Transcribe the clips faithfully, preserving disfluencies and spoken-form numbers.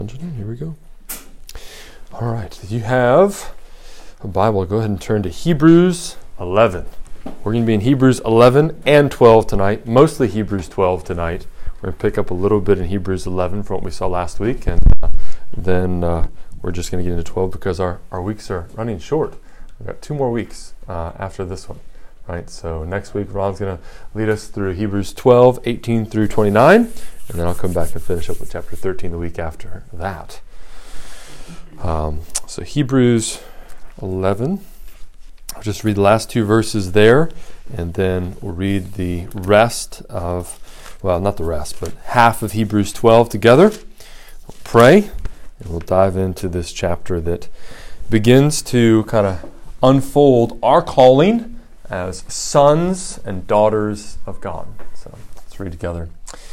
Here we go. All right, if you have a Bible, go ahead and turn to Hebrews eleven. We're going to be in Hebrews eleven and twelve tonight, mostly Hebrews twelve tonight. We're going to pick up a little bit in Hebrews eleven from what we saw last week, and uh, then uh, we're just going to get into twelve because our, our weeks are running short. We've got two more weeks uh, after this one, right? So next week, Ron's going to lead us through Hebrews twelve, eighteen through twenty-nine, and then I'll come back and finish up with chapter thirteen the week after that. Um, so Hebrews eleven, I'll just read the last two verses there, and then we'll read the rest of, well, not the rest, but half of Hebrews twelve together. We'll pray, and we'll dive into this chapter that begins to kind of unfold our calling as sons and daughters of God. So let's read together.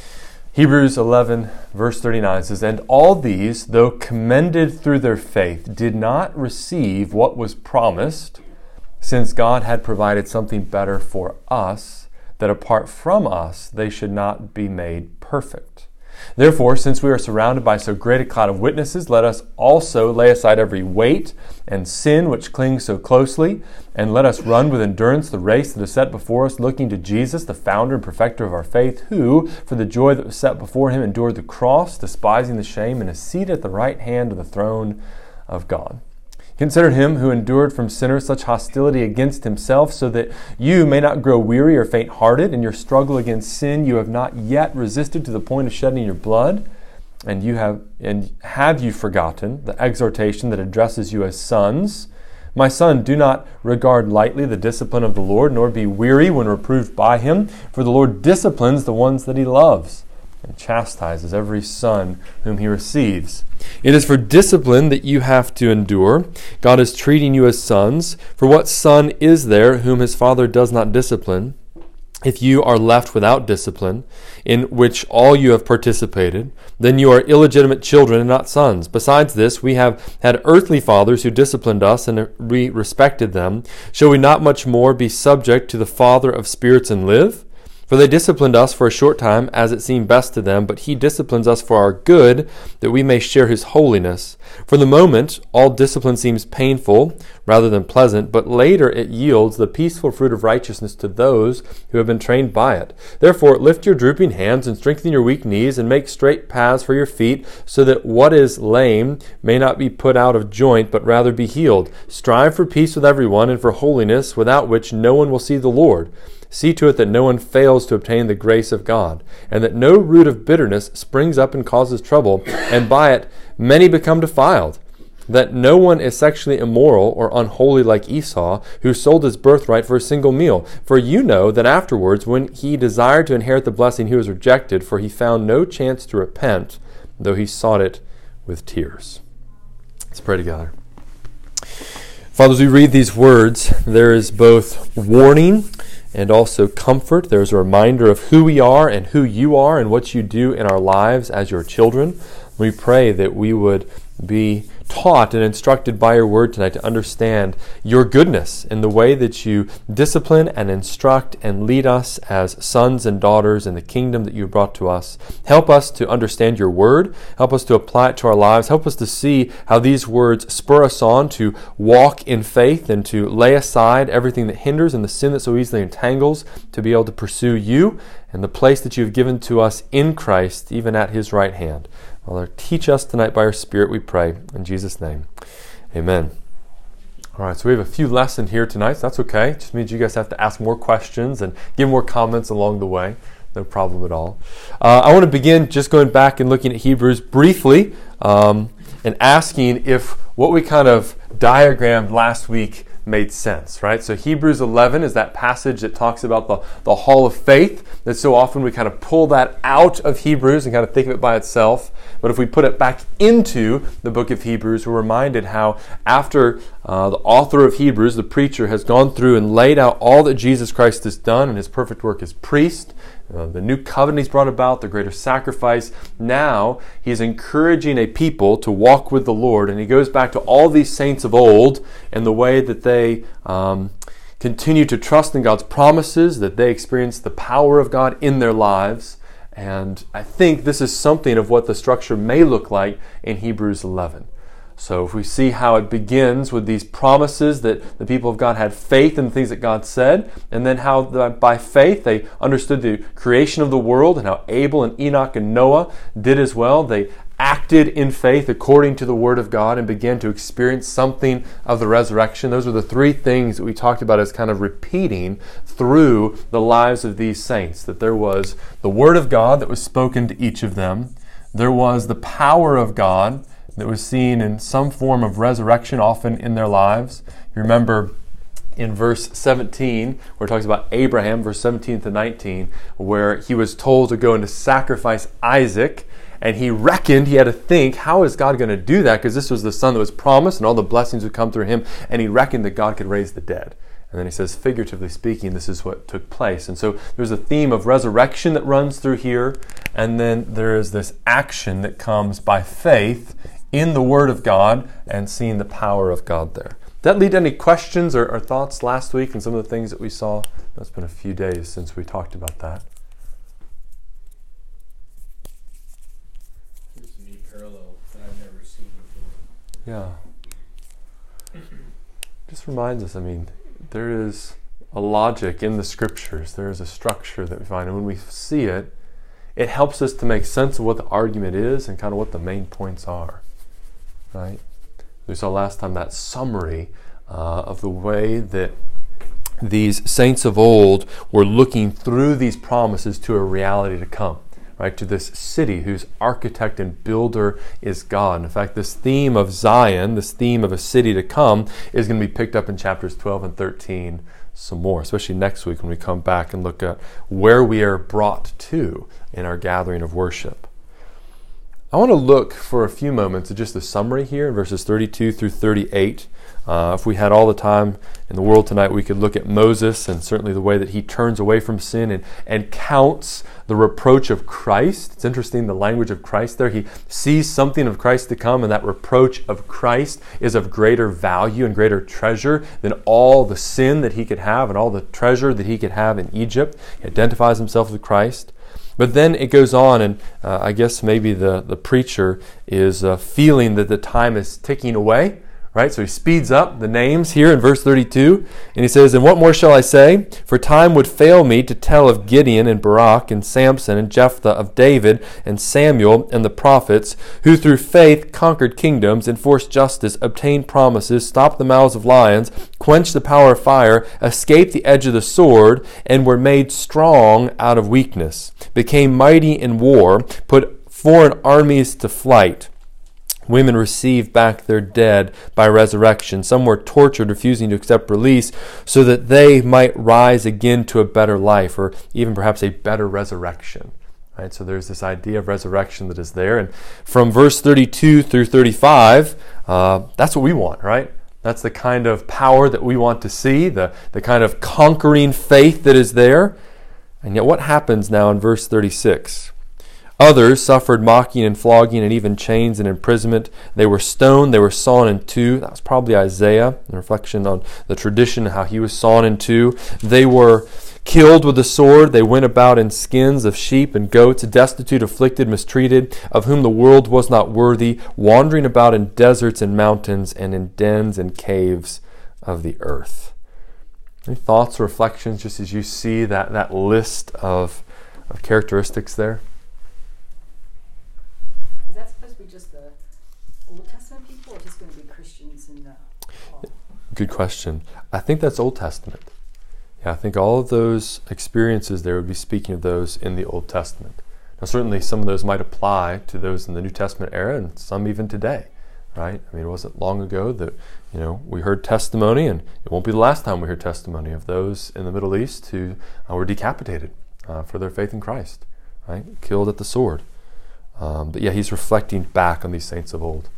Hebrews eleven, verse thirty-nine says, "And all these, though commended through their faith, did not receive what was promised, since God had provided something better for us, that apart from us they should not be made perfect. Therefore, since we are surrounded by so great a cloud of witnesses, let us also lay aside every weight and sin which clings so closely, and let us run with endurance the race that is set before us, looking to Jesus, the founder and perfecter of our faith, who, for the joy that was set before him, endured the cross, despising the shame, and is seated at the right hand of the throne of God. Consider him who endured from sinners such hostility against himself, so that you may not grow weary or faint-hearted. In your struggle against sin, you have not yet resisted to the point of shedding your blood. And you have, and have you forgotten the exhortation that addresses you as sons? My son, do not regard lightly the discipline of the Lord, nor be weary when reproved by him. For the Lord disciplines the ones that he loves, and chastises every son whom he receives. It is for discipline that you have to endure. God is treating you as sons. For what son is there whom his father does not discipline? If you are left without discipline, in which all you have participated, then you are illegitimate children and not sons. Besides this, we have had earthly fathers who disciplined us, and we respected them. Shall we not much more be subject to the Father of spirits and live? For they disciplined us for a short time, as it seemed best to them, but he disciplines us for our good, that we may share his holiness. For the moment, all discipline seems painful rather than pleasant, but later it yields the peaceful fruit of righteousness to those who have been trained by it. Therefore, lift your drooping hands and strengthen your weak knees, and make straight paths for your feet, so that what is lame may not be put out of joint, but rather be healed. Strive for peace with everyone, and for holiness, without which no one will see the Lord. See to it that no one fails to obtain the grace of God, and that no root of bitterness springs up and causes trouble, and by it many become defiled. That no one is sexually immoral or unholy like Esau, who sold his birthright for a single meal. For you know that afterwards, when he desired to inherit the blessing, he was rejected, for he found no chance to repent, though he sought it with tears." Let's pray together. Father, as we read these words, there is both warning and also comfort. There's a reminder of who we are and who you are and what you do in our lives as your children. We pray that we would be taught and instructed by your word tonight to understand your goodness in the way that you discipline and instruct and lead us as sons and daughters in the kingdom that you brought to us. Help us to understand your word. Help us to apply it to our lives. Help us to see how these words spur us on to walk in faith and to lay aside everything that hinders and the sin that so easily entangles, to be able to pursue you and the place that you've given to us in Christ, even at his right hand. Father, teach us tonight by your Spirit, we pray. In Jesus' name, amen. All right, so we have a few lessons here tonight, so that's okay. It just means you guys have to ask more questions and give more comments along the way. No problem at all. Uh, I want to begin just going back and looking at Hebrews briefly um, and asking if what we kind of diagrammed last week made sense, right? So Hebrews eleven is that passage that talks about the, the hall of faith, that so often we kind of pull that out of Hebrews and kind of think of it by itself. But if we put it back into the book of Hebrews, we're reminded how after uh, the author of Hebrews, the preacher, has gone through and laid out all that Jesus Christ has done in his perfect work as priest, Uh, the new covenant he's brought about, the greater sacrifice. Now he's encouraging a people to walk with the Lord, and he goes back to all these saints of old and the way that they um, continue to trust in God's promises, that they experience the power of God in their lives, And I think this is something of what the structure may look like in Hebrews eleven. So if we see how it begins with these promises that the people of God had faith in the things that God said, and then how the, by faith they understood the creation of the world, and how Abel and Enoch and Noah did as well. They acted in faith according to the Word of God and began to experience something of the resurrection. Those are the three things that we talked about as kind of repeating through the lives of these saints. That there was the Word of God that was spoken to each of them. There was the power of God that was seen in some form of resurrection, often in their lives. You remember in verse seventeen, where it talks about Abraham, verse seventeen to nineteen, where he was told to go and to sacrifice Isaac, and he reckoned, he had to think, how is God going to do that? Because this was the son that was promised, and all the blessings would come through him, and he reckoned that God could raise the dead. And then he says, figuratively speaking, this is what took place. And so there's a theme of resurrection that runs through here, and then there is this action that comes by faith in the Word of God and seeing the power of God there. Did that lead to any questions or, or thoughts last week and some of the things that we saw? It's been a few days since we talked about that. There's a new parallel that I've never seen before. Yeah. Just reminds us, I mean, there is a logic in the Scriptures. There is a structure that we find. And when we see it, it helps us to make sense of what the argument is and kind of what the main points are. Right? We saw last time that summary uh, of the way that these saints of old were looking through these promises to a reality to come, right? To this city whose architect and builder is God. In fact, this theme of Zion, this theme of a city to come, is going to be picked up in chapters twelve and thirteen some more, especially next week when we come back and look at where we are brought to in our gathering of worship. I want to look for a few moments at just the summary here in verses thirty-two through thirty-eight. Uh, if we had all the time in the world tonight, we could look at Moses and certainly the way that he turns away from sin and, and counts the reproach of Christ. It's interesting, the language of Christ there. He sees something of Christ to come, and that reproach of Christ is of greater value and greater treasure than all the sin that he could have and all the treasure that he could have in Egypt. He identifies himself with Christ. But then it goes on, and uh, I guess maybe the, the preacher is uh, feeling that the time is ticking away, right? So he speeds up the names here in verse thirty-two, and he says, "And what more shall I say? For time would fail me to tell of Gideon and Barak and Samson and Jephthah, of David and Samuel and the prophets, who through faith conquered kingdoms, enforced justice, obtained promises, stopped the mouths of lions, quenched the power of fire, escaped the edge of the sword, and were made strong out of weakness, became mighty in war, put foreign armies to flight. Women received back their dead by resurrection. Some were tortured, refusing to accept release, so that they might rise again to a better life, or even perhaps a better resurrection." Right? So there's this idea of resurrection that is there. And from verse thirty-two through thirty-five, uh, that's what we want, right? That's the kind of power that we want to see, the, the kind of conquering faith that is there. And yet what happens now in verse thirty-six? "Others suffered mocking and flogging and even chains and imprisonment. They were stoned, they were sawn in two." That was probably Isaiah, a reflection on the tradition, how he was sawn in two. "They were killed with the sword. They went about in skins of sheep and goats, destitute, afflicted, mistreated, of whom the world was not worthy, wandering about in deserts and mountains and in dens and caves of the earth." Any thoughts or reflections just as you see that, that list of, of characteristics there? Is that supposed to be just the Old Testament people, or just going to be Christians in the fall? Good question. I think that's Old Testament. Yeah, I think all of those experiences there would be speaking of those in the Old Testament. Now, certainly some of those might apply to those in the New Testament era, and some even today, right? I mean, it wasn't long ago that, you know, we heard testimony, and it won't be the last time we hear testimony of those in the Middle East who uh, were decapitated uh, for their faith in Christ, right? Killed at the sword. Um, but yeah, he's reflecting back on these saints of old.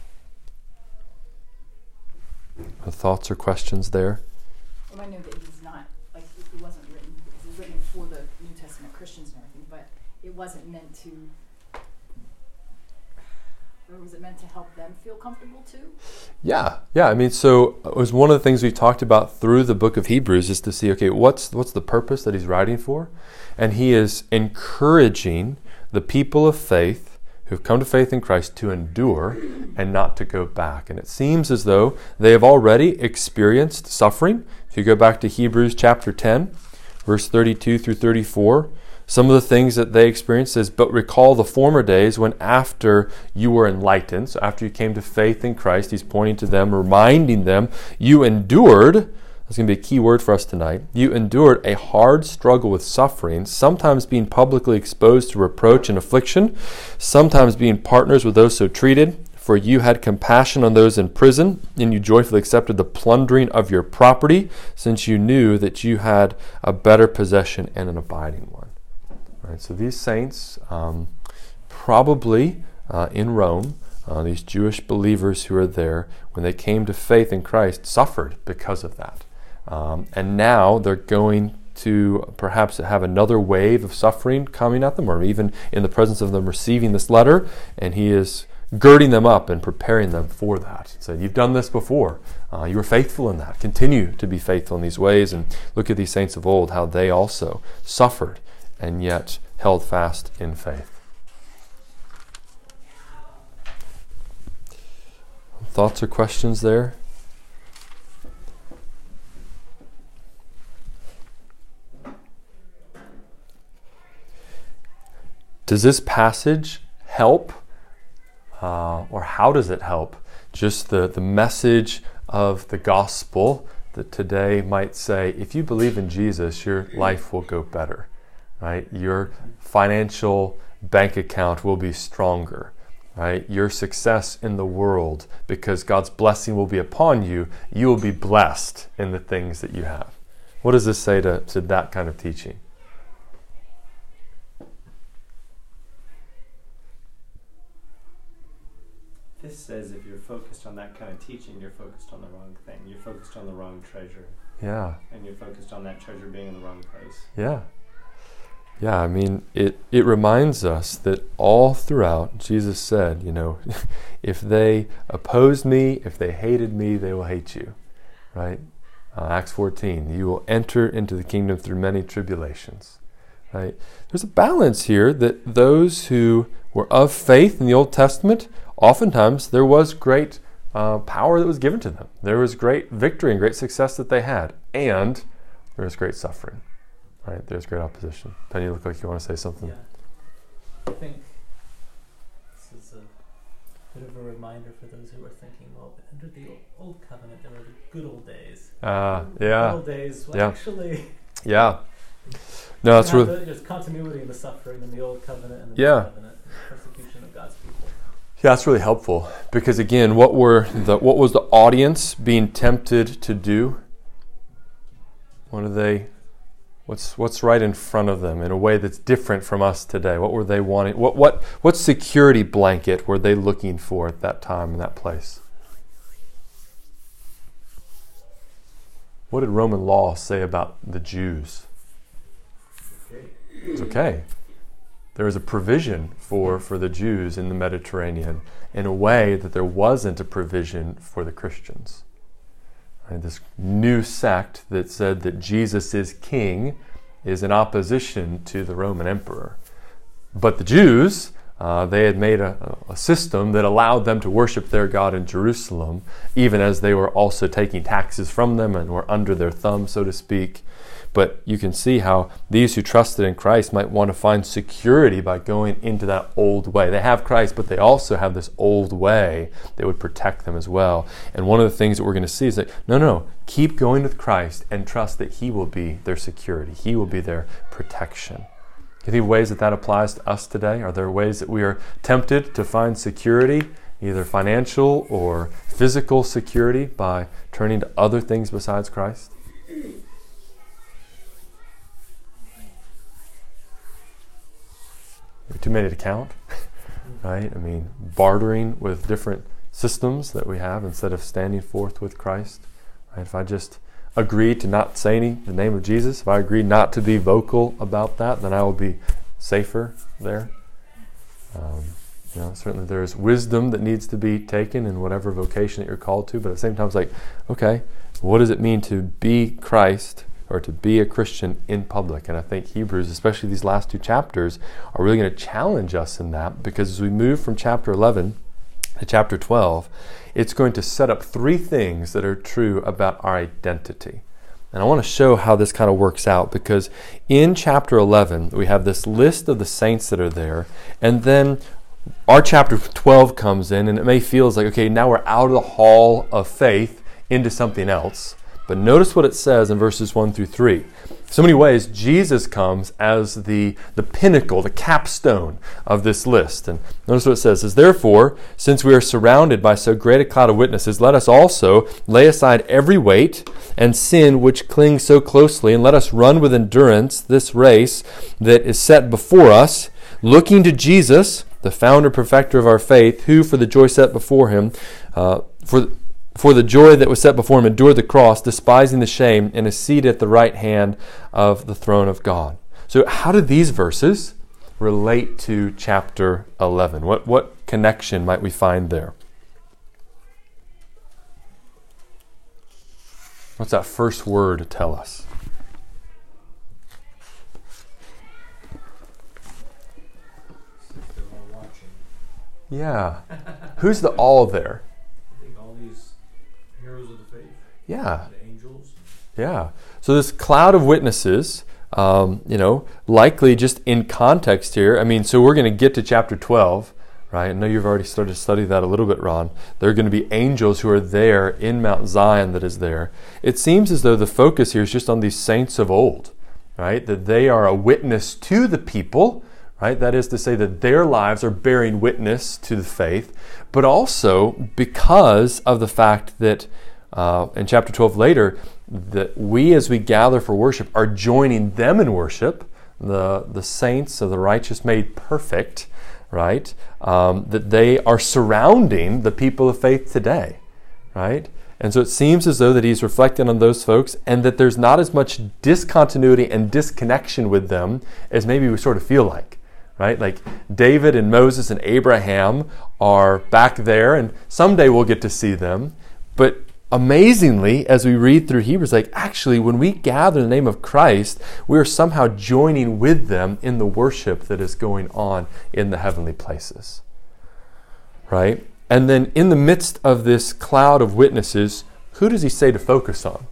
Thoughts or questions there? Well, I know that he's not, like, it wasn't written, it was written for the New Testament Christians and everything, but it wasn't meant to Or was it meant to help them feel comfortable too? Yeah, yeah. I mean, so it was one of the things we talked about through the book of Hebrews is to see, okay, what's what's the purpose that he's writing for? And he is encouraging the people of faith who've come to faith in Christ to endure and not to go back. And it seems as though they have already experienced suffering. If you go back to Hebrews chapter ten, verse thirty-two through thirty-four, some of the things that they experienced is, but recall the former days when after you were enlightened, so after you came to faith in Christ, he's pointing to them, reminding them, you endured, that's going to be a key word for us tonight, you endured a hard struggle with suffering, sometimes being publicly exposed to reproach and affliction, sometimes being partners with those so treated, for you had compassion on those in prison, and you joyfully accepted the plundering of your property, since you knew that you had a better possession and an abiding one. Right, so these saints, um, probably uh, in Rome, uh, these Jewish believers who are there, when they came to faith in Christ, suffered because of that. Um, and now they're going to perhaps have another wave of suffering coming at them, or even in the presence of them receiving this letter, and he is girding them up and preparing them for that. So you've done this before. Uh, you were faithful in that. Continue to be faithful in these ways, and look at these saints of old, how they also suffered and yet held fast in faith. Thoughts or questions there? Does this passage help, uh, or how does it help, just the, the message of the gospel that today might say, if you believe in Jesus, your life will go better? Right? Your financial bank account will be stronger. Right? Your success in the world, because God's blessing will be upon you, you will be blessed in the things that you have. What does this say to, to that kind of teaching? This says if you're focused on that kind of teaching, you're focused on the wrong thing. You're focused on the wrong treasure. Yeah. And you're focused on that treasure being in the wrong place. Yeah. Yeah, I mean, it, it reminds us that all throughout, Jesus said, you know, if they opposed me, if they hated me, they will hate you, right? Uh, Acts fourteen, you will enter into the kingdom through many tribulations, right? There's a balance here that those who were of faith in the Old Testament, oftentimes there was great uh, power that was given to them. There was great victory and great success that they had, and there was great suffering. Right, there's great opposition. Penny, you look like you want to say something. Yeah. I think this is a bit of a reminder for those who are thinking, well, under the old covenant, there were the good old days. Uh, the yeah. Good old days. Well, yeah. actually. Yeah. No, that's really. The, there's continuity in the suffering in the old covenant and the yeah. new covenant, and the persecution of God's people. Yeah, that's really helpful because again, what were the what was the audience being tempted to do? What are they? What's what's right in front of them in a way that's different from us today? What were they wanting? What what what security blanket were they looking for at that time in that place? What did Roman law say about the Jews? It's okay. There was a provision for, for the Jews in the Mediterranean in a way that there wasn't a provision for the Christians. Right, this new sect that said that Jesus is king is in opposition to the Roman emperor. But the Jews, uh, they had made a, a system that allowed them to worship their God in Jerusalem, even as they were also taking taxes from them and were under their thumb, so to speak. But you can see how these who trusted in Christ might want to find security by going into that old way. They have Christ, but they also have this old way that would protect them as well. And one of the things that we're going to see is that, no, no, keep going with Christ and trust that He will be their security. He will be their protection. Do you think ways that that applies to us today? Are there ways that we are tempted to find security, either financial or physical security, by turning to other things besides Christ? Too many to count, right? I mean, bartering with different systems that we have instead of standing forth with Christ. Right? If I just agree to not say any the name of Jesus, if I agree not to be vocal about that, then I will be safer there. Um, You know, certainly there's wisdom that needs to be taken in whatever vocation that you're called to, but at the same time it's like, okay, what does it mean to be Christ or to be a Christian in public? And I think Hebrews, especially these last two chapters, are really going to challenge us in that, because as we move from chapter eleven to chapter twelve, it's going to set up three things that are true about our identity. And I want to show how this kind of works out, because in chapter eleven, we have this list of the saints that are there, and then our chapter twelve comes in, and it may feel as like, okay, now we're out of the hall of faith into something else. But notice what it says in verses one through three. So many ways, Jesus comes as the, the pinnacle, the capstone of this list. And notice what it says. It says, therefore, since we are surrounded by so great a cloud of witnesses, let us also lay aside every weight and sin which clings so closely, and let us run with endurance this race that is set before us, looking to Jesus, the founder and perfecter of our faith, who for the joy set before him, uh, for for the joy that was set before him, endured the cross, despising the shame, and is seated at the right hand of the throne of God. So how do these verses relate to chapter eleven? What what connection might we find there? What's that first word tell us? Yeah. Who's the all there? I think all these heroes of the faith. Yeah. The angels. Yeah. So this cloud of witnesses, um, you know, likely just in context here. I mean, so we're going to get to chapter twelve, right? I know you've already started to study that a little bit, Ron. There are going to be angels who are there in Mount Zion that is there. It seems as though the focus here is just on these saints of old, right? That they are a witness to the people, right? That is to say that their lives are bearing witness to the faith, but also because of the fact that uh, in chapter twelve later, that we as we gather for worship are joining them in worship, the, the saints of the righteous made perfect, right? Um, that they are surrounding the people of faith today, right? And so it seems as though that he's reflecting on those folks, and that there's not as much discontinuity and disconnection with them as maybe we sort of feel like. Right? Like David and Moses and Abraham are back there, and someday we'll get to see them. But amazingly, as we read through Hebrews, like actually when we gather in the name of Christ, we are somehow joining with them in the worship that is going on in the heavenly places. Right? And then in the midst of this cloud of witnesses, who does he say to focus on?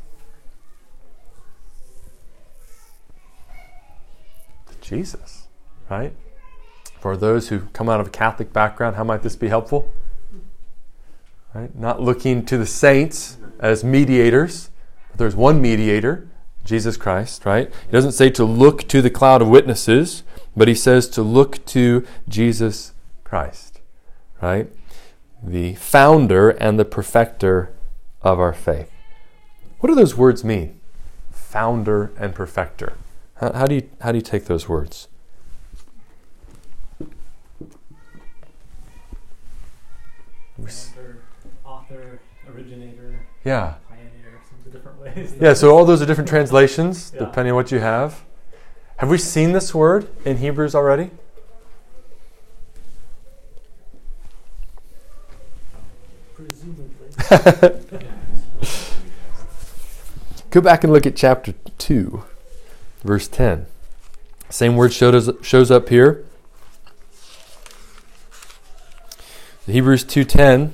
Jesus. Right? For those who come out of a Catholic background, how might this be helpful? Right? Not looking to the saints as mediators, but there's one mediator, Jesus Christ, right? He doesn't say to look to the cloud of witnesses, but he says to look to Jesus Christ, right? The founder and the perfecter of our faith. What do those words mean? Founder and perfecter. How, how do you how do you take those words? Founder, author, originator, Yeah. pioneer, some of the different ways. Yeah, so all those are different translations, Yeah. depending on what you have. Have we seen this word in Hebrews already? Presumably. Go back and look at chapter two, verse ten. Same word shows, shows up here. Hebrews two ten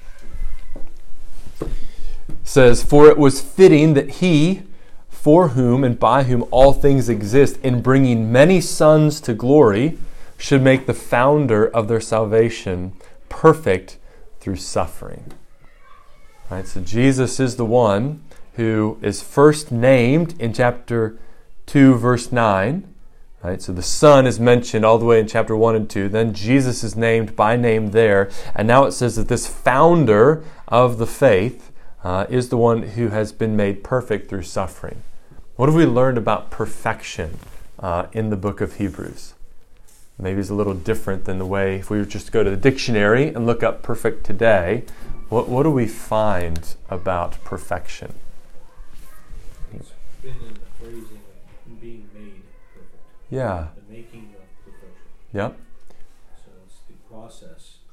says, for it was fitting that he, for whom and by whom all things exist, in bringing many sons to glory, should make the founder of their salvation perfect through suffering. Right, so Jesus is the one who is first named in chapter two, verse nine. Right, so the Son is mentioned all the way in chapter one and two. Then Jesus is named by name there. And now it says that this founder of the faith uh, is the one who has been made perfect through suffering. What have we learned about perfection uh, in the book of Hebrews? Maybe it's a little different than the way, if we were just to go to the dictionary and look up perfect today, what, what do we find about perfection? It's been in the phrasing of being made perfect. Yeah. The making of perfection. Yep. So it's the process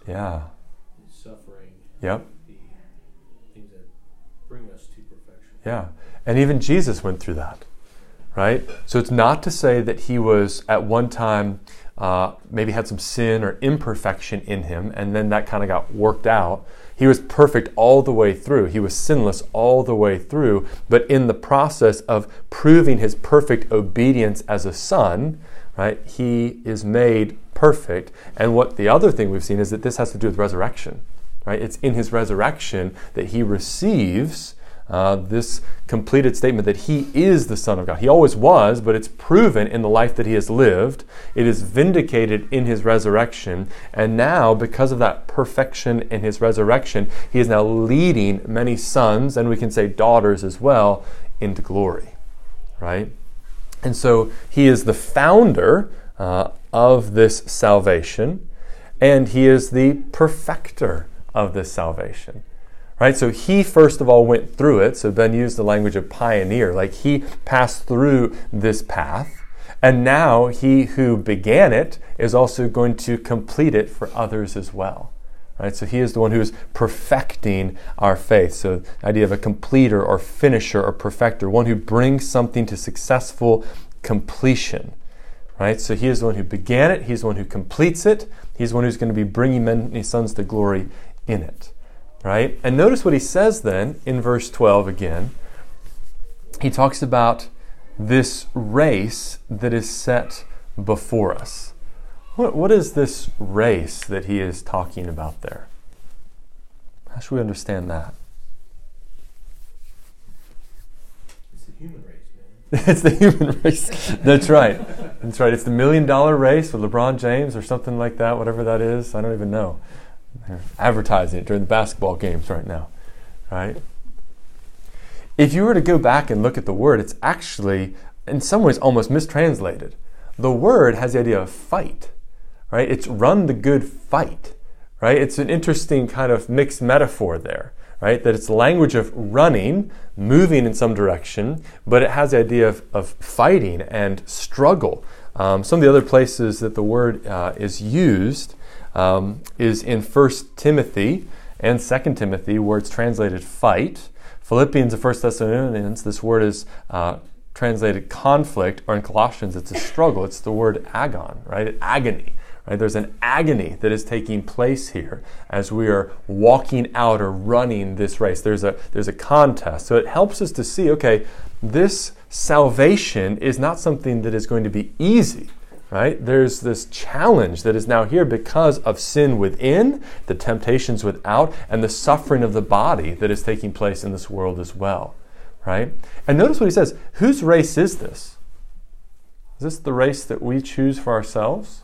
Yeah. suffering, Yep. the things that bring us to perfection. Yeah. And even Jesus went through that, right? So it's not to say that he was at one time uh, maybe had some sin or imperfection in him, and then that kind of got worked out. He was perfect all the way through. He was sinless all the way through. But in the process of proving his perfect obedience as a son, right, he is made perfect. And what the other thing we've seen is that this has to do with resurrection, right? It's in his resurrection that he receives uh, this completed statement that he is the Son of God. He always was, but it's proven in the life that he has lived. It is vindicated in his resurrection. And now, because of that perfection in his resurrection, he is now leading many sons, and we can say daughters as well, into glory, right? And so he is the founder uh, of this salvation, and he is the perfecter of this salvation. Right, so he first of all went through it. So Ben used the language of pioneer, like he passed through this path, and now he who began it is also going to complete it for others as well. Right, so he is the one who is perfecting our faith. So the idea of a completer or finisher or perfecter, one who brings something to successful completion. Right, so he is the one who began it. He's the one who completes it. He's the one who's going to be bringing many sons to glory in it. Right? And notice what he says then in verse twelve again. He talks about this race that is set before us. What, what is this race that he is talking about there? How should we understand that? It's the human race, man. It's the human race. That's right. That's right. It's the million dollar race with LeBron James or something like that, whatever that is. I don't even know. They're advertising it during the basketball games right now, right? If you were to go back and look at the word, it's actually, in some ways, almost mistranslated. The word has the idea of fight, right? It's run the good fight, right? It's an interesting kind of mixed metaphor there, right? That it's the language of running, moving in some direction, but it has the idea of, of fighting and struggle. Um, some of the other places that the word uh, is used Um, is in First Timothy and Second Timothy, where it's translated fight. Philippians and First Thessalonians, this word is uh, translated conflict, or in Colossians, it's a struggle. It's the word agon, right? Agony, right? There's an agony that is taking place here as we are walking out or running this race. There's a there's a contest. So it helps us to see, okay, this salvation is not something that is going to be easy. Right? There's this challenge that is now here because of sin within, the temptations without, and the suffering of the body that is taking place in this world as well. Right? And notice what he says. Whose race is this? Is this the race that we choose for ourselves?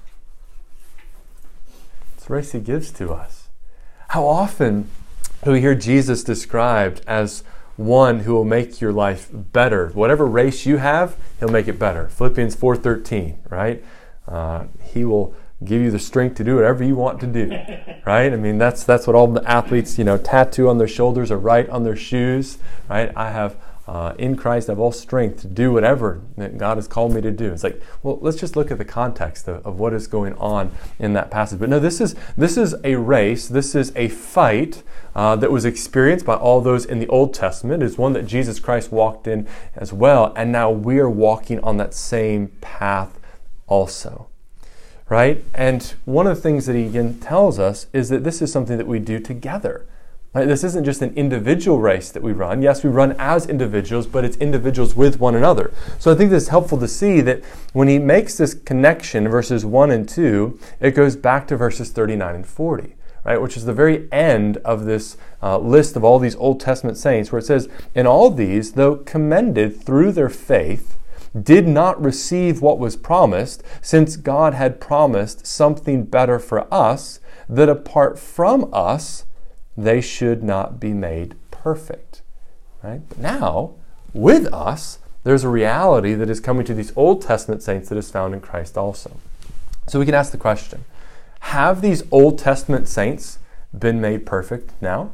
It's the race he gives to us. How often do we hear Jesus described as one who will make your life better? Whatever race you have, he'll make it better. Philippians four thirteen, right? Uh, he will give you the strength to do whatever you want to do, right? I mean, that's that's what all the athletes, you know, tattoo on their shoulders or write on their shoes, right? I have, uh, in Christ, I have all strength to do whatever that God has called me to do. It's like, well, let's just look at the context of, of what is going on in that passage. But no, this is this is a race. This is a fight uh, that was experienced by all those in the Old Testament. It's one that Jesus Christ walked in as well. And now we are walking on that same path also, right? And one of the things that he again tells us is that this is something that we do together. Right? This isn't just an individual race that we run. Yes, we run as individuals, but it's individuals with one another. So I think this is helpful to see that when he makes this connection, verses one and two, it goes back to verses thirty-nine and forty, right? Which is the very end of this uh, list of all these Old Testament saints, where it says, "And all these, though commended through their faith, did not receive what was promised, since God had promised something better for us, that apart from us, they should not be made perfect." Right? But now, with us, there's a reality that is coming to these Old Testament saints that is found in Christ also. So we can ask the question, have these Old Testament saints been made perfect now?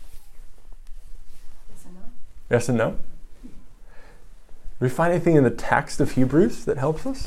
Yes and no. Yes and no? Do we find anything in the text of Hebrews that helps us?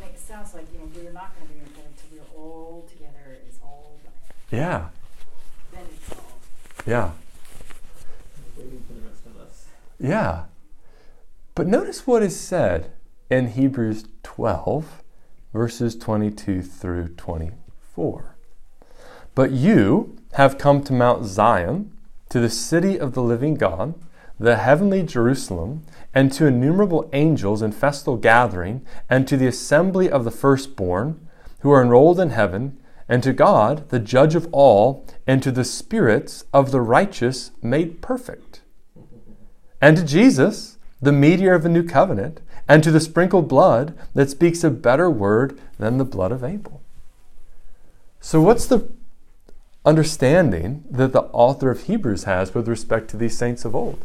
it sounds like, you know, we're not going to be unified until we're all together. It's all, Yeah, then it's all. yeah, Waiting for the rest of us. yeah. But notice what is said in Hebrews twelve, verses twenty-two through twenty-four. But you have come to Mount Zion, to the city of the living God, the heavenly Jerusalem, and to innumerable angels in festal gathering, and to the assembly of the firstborn, who are enrolled in heaven, and to God, the judge of all, and to the spirits of the righteous made perfect, and to Jesus, the mediator of a new covenant, and to the sprinkled blood that speaks a better word than the blood of Abel. So what's the understanding that the author of Hebrews has with respect to these saints of old?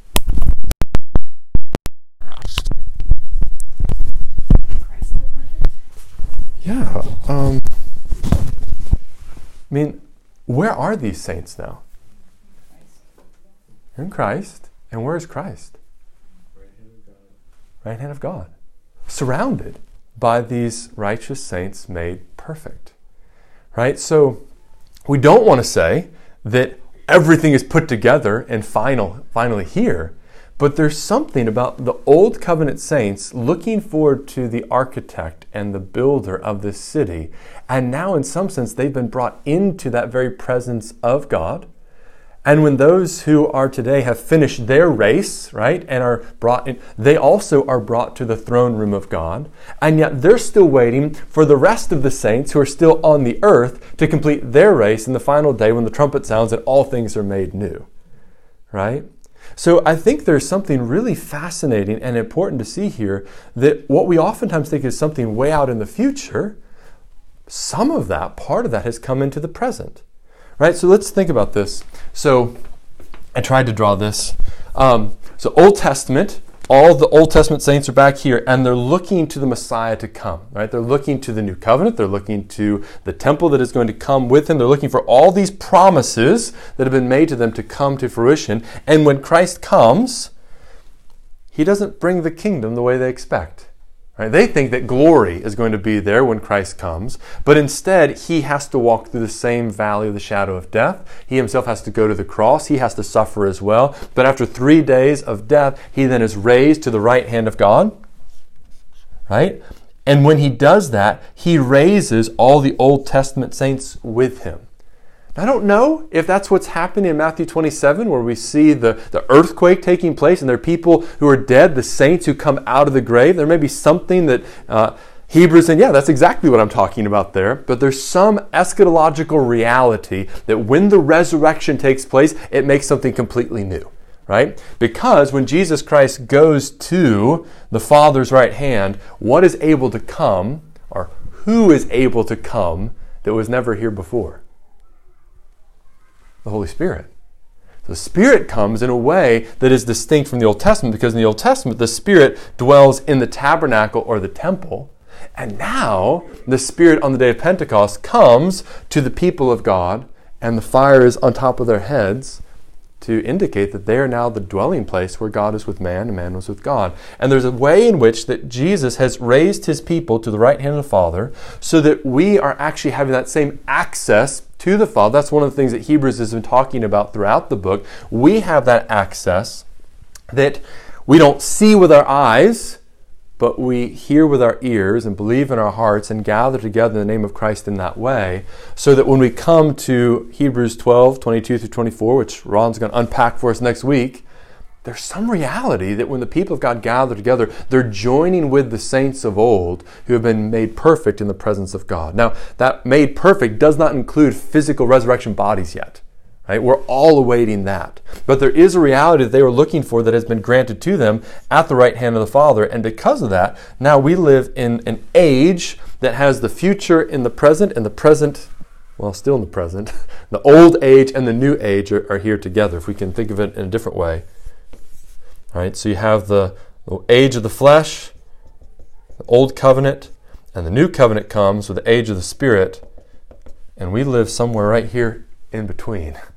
Christ the perfect? Yeah. Um, I mean, where are these saints now? Christ. They're in Christ. And where is Christ? Right hand of God. Right hand of God. Surrounded by these righteous saints made perfect. Right? So we don't want to say that everything is put together and final, finally here, but there's something about the old covenant saints looking forward to the architect and the builder of this city, and now in some sense they've been brought into that very presence of God. And when those who are today have finished their race, right, and are brought in, they also are brought to the throne room of God. And yet they're still waiting for the rest of the saints who are still on the earth to complete their race in the final day when the trumpet sounds and all things are made new, right? So I think there's something really fascinating and important to see here, that what we oftentimes think is something way out in the future, some of that, part of that has come into the present. Right, so let's think about this. So I tried to draw this. Um, so Old Testament, all the Old Testament saints are back here, and they're looking to the Messiah to come. Right, they're looking to the new covenant. They're looking to the temple that is going to come with him. They're looking for all these promises that have been made to them to come to fruition. And when Christ comes, he doesn't bring the kingdom the way they expect. Right? They think that glory is going to be there when Christ comes, but instead he has to walk through the same valley of the shadow of death. He himself has to go to the cross. He has to suffer as well. But after three days of death, he then is raised to the right hand of God. Right? And when he does that, he raises all the Old Testament saints with him. I don't know if that's what's happening in Matthew twenty-seven, where we see the, the earthquake taking place and there are people who are dead, the saints who come out of the grave. There may be something that uh, Hebrews, and yeah, that's exactly what I'm talking about there. But there's some eschatological reality that when the resurrection takes place, it makes something completely new. Right? Because when Jesus Christ goes to the Father's right hand, what is able to come, or who is able to come that was never here before? The Holy Spirit. The Spirit comes in a way that is distinct from the Old Testament, because in the Old Testament, the Spirit dwells in the tabernacle or the temple. And now, the Spirit on the day of Pentecost comes to the people of God, and the fire is on top of their heads to indicate that they are now the dwelling place where God is with man and man was with God. And there's a way in which that Jesus has raised his people to the right hand of the Father, so that we are actually having that same access to the Father. That's one of the things that Hebrews has been talking about throughout the book. We have that access that we don't see with our eyes, but we hear with our ears and believe in our hearts and gather together in the name of Christ in that way, so that when we come to Hebrews twelve, twenty-two through twenty-four, which Ron's going to unpack for us next week, there's some reality that when the people of God gather together, they're joining with the saints of old who have been made perfect in the presence of God. Now, that made perfect does not include physical resurrection bodies yet. Right? We're all awaiting that. But there is a reality that they were looking for that has been granted to them at the right hand of the Father. And because of that, now we live in an age that has the future in the present, and the present, well, still in the present. The old age and the new age are, are here together, if we can think of it in a different way. All right, so you have the, the age of the flesh, the old covenant, and the new covenant comes with the age of the Spirit, and we live somewhere right here in between,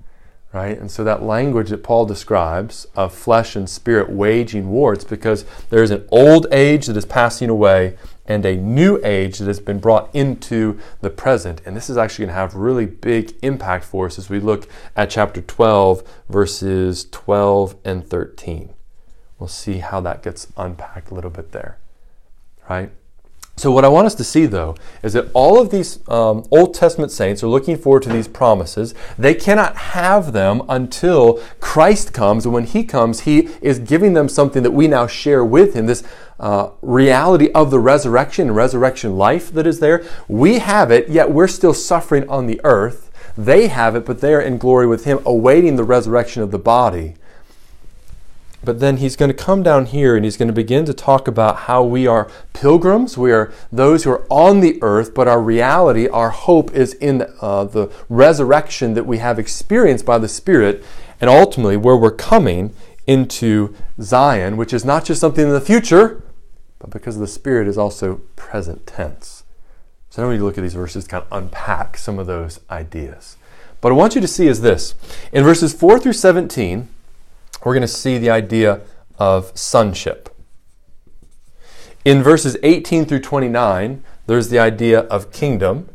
right? And so that language that Paul describes of flesh and spirit waging war, it's because there is an old age that is passing away and a new age that has been brought into the present. And this is actually going to have really big impact for us as we look at chapter twelve, verses twelve and thirteen. We'll see how that gets unpacked a little bit there, right? So what I want us to see, though, is that all of these um, Old Testament saints are looking forward to these promises. They cannot have them until Christ comes. And when he comes, he is giving them something that we now share with him, this uh, reality of the resurrection and resurrection life that is there. We have it, yet we're still suffering on the earth. They have it, but they are in glory with him, awaiting the resurrection of the body. But then he's going to come down here and he's going to begin to talk about how we are pilgrims. We are those who are on the earth, but our reality, our hope is in uh, the resurrection that we have experienced by the Spirit, and ultimately where we're coming into Zion, which is not just something in the future, but because of the Spirit is also present tense. So now we need to look at these verses to kind of unpack some of those ideas. But I want you to see is this. In verses four through seventeen, we're going to see the idea of sonship. In verses eighteen through twenty-nine, there's the idea of kingdom.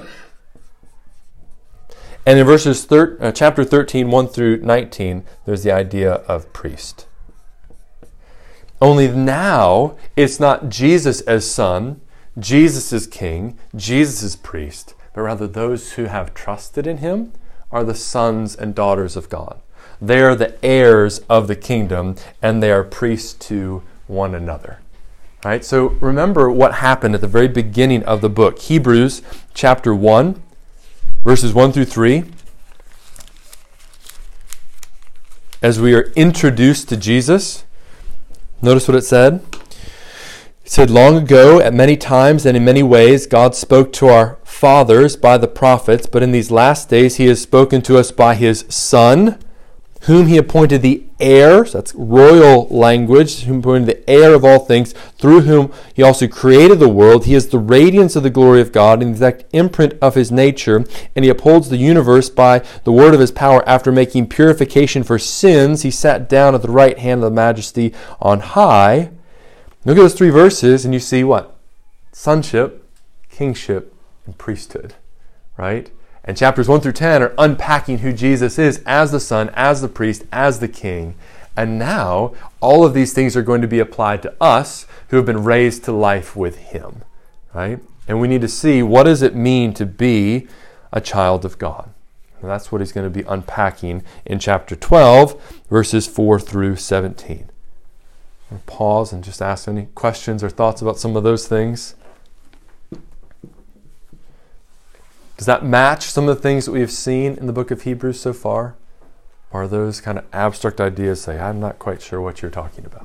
And in verses thir- uh, chapter thirteen, one through nineteen, there's the idea of priest. Only now, it's not Jesus as son, Jesus as king, Jesus as priest, but rather those who have trusted in him are the sons and daughters of God. They are the heirs of the kingdom, and they are priests to one another. Right? So remember what happened at the very beginning of the book. Hebrews chapter one, verses one through three. As we are introduced to Jesus, notice what it said. It said, long ago, at many times and in many ways, God spoke to our fathers by the prophets, but in these last days he has spoken to us by his Son, whom he appointed the heir, so that's royal language, whom appointed the heir of all things, through whom he also created the world. He is the radiance of the glory of God, and the exact imprint of his nature, and he upholds the universe by the word of his power. After making purification for sins, he sat down at the right hand of the majesty on high. Look at those three verses, and you see what? Sonship, kingship, and priesthood, right? And chapters one through ten are unpacking who Jesus is as the Son, as the priest, as the king. And now, all of these things are going to be applied to us who have been raised to life with him, right? And we need to see, what does it mean to be a child of God? And that's what he's going to be unpacking in chapter twelve, verses four through seventeen. I'll pause and just ask any questions or thoughts about some of those things. Does that match some of the things that we have seen in the book of Hebrews so far? Or are those kind of abstract ideas say, I'm not quite sure what you're talking about?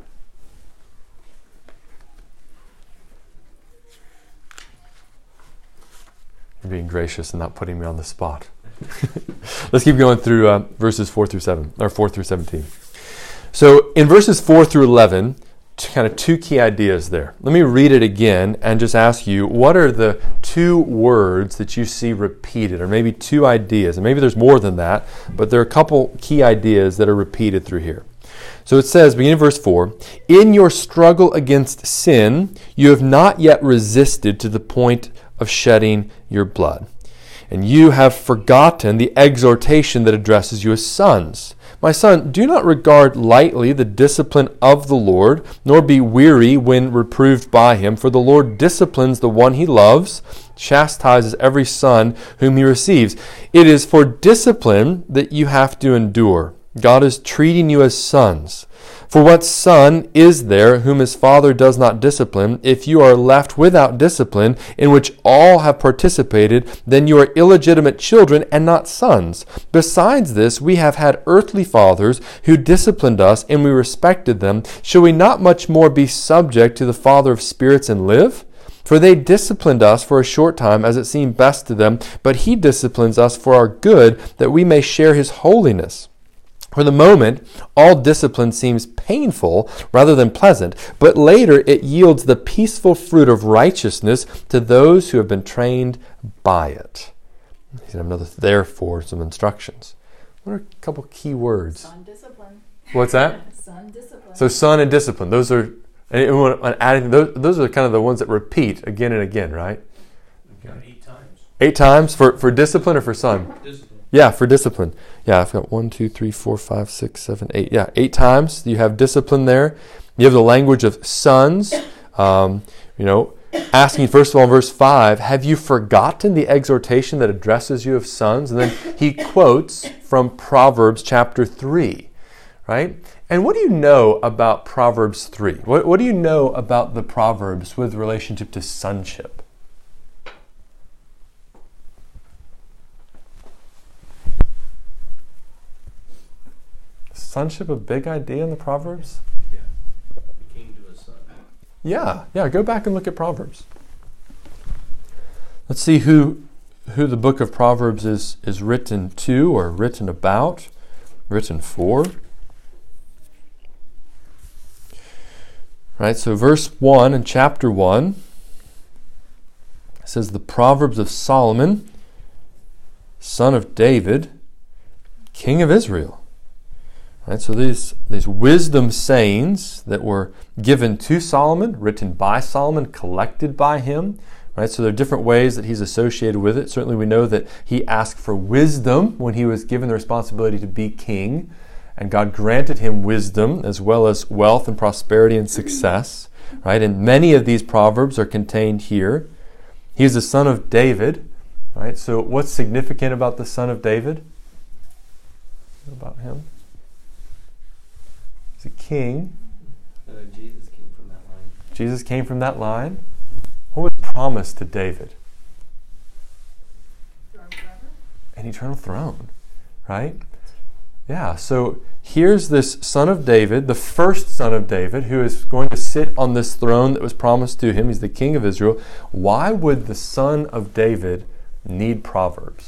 You're being gracious and not putting me on the spot. Let's keep going through uh, verses four through seven, or four through seventeen. So in verses four through eleven, kind of two key ideas there. Let me read it again and just ask you, what are the two words that you see repeated, or maybe two ideas? And maybe there's more than that, but there are a couple key ideas that are repeated through here. So it says, beginning in verse four, in your struggle against sin, you have not yet resisted to the point of shedding your blood. And you have forgotten the exhortation that addresses you as sons. My son, do not regard lightly the discipline of the Lord, nor be weary when reproved by him. For the Lord disciplines the one he loves, chastises every son whom he receives. It is for discipline that you have to endure. God is treating you as sons. For what son is there whom his father does not discipline? If you are left without discipline, in which all have participated, then you are illegitimate children and not sons. Besides this, we have had earthly fathers who disciplined us, and we respected them. Shall we not much more be subject to the Father of spirits and live? For they disciplined us for a short time as it seemed best to them, but he disciplines us for our good, that we may share his holiness. For the moment, all discipline seems painful rather than pleasant, but later it yields the peaceful fruit of righteousness to those who have been trained by it. He's going to have another therefore, some instructions. What are a couple key words? Son discipline. What's that? Son discipline. So son and discipline. Those are, and when adding, those, those are kind of the ones that repeat again and again, right? Got eight times. Eight times for, for discipline or for son? Discipline. Yeah, for discipline. Yeah, I've got one, two, three, four, five, six, seven, eight. Yeah, eight times. You have discipline there. You have the language of sons. Um, you know, asking first of all in verse five, have you forgotten the exhortation that addresses you of sons? And then he quotes from Proverbs chapter three, right? And what do you know about Proverbs three? What, what do you know about the Proverbs with relationship to sonship? Sonship a big idea in the Proverbs? Yeah. He came to his son. Yeah, yeah. Go back and look at Proverbs. Let's see who who the book of Proverbs is is written to or written about, written for. Right. So verse one in chapter one says the Proverbs of Solomon, son of David, king of Israel. Right, so these, these wisdom sayings that were given to Solomon, written by Solomon, collected by him. Right, so there are different ways that he's associated with it. Certainly we know that he asked for wisdom when he was given the responsibility to be king. And God granted him wisdom as well as wealth and prosperity and success. Right, and many of these proverbs are contained here. He's the son of David. Right, so what's significant about the son of David? About him? A king. Uh, Jesus came from that line. Jesus came from that line. What was promised to David? Throne forever. An eternal throne, right? Yeah, so here's this son of David, the first son of David, who is going to sit on this throne that was promised to him. He's the king of Israel. Why would the son of David need Proverbs?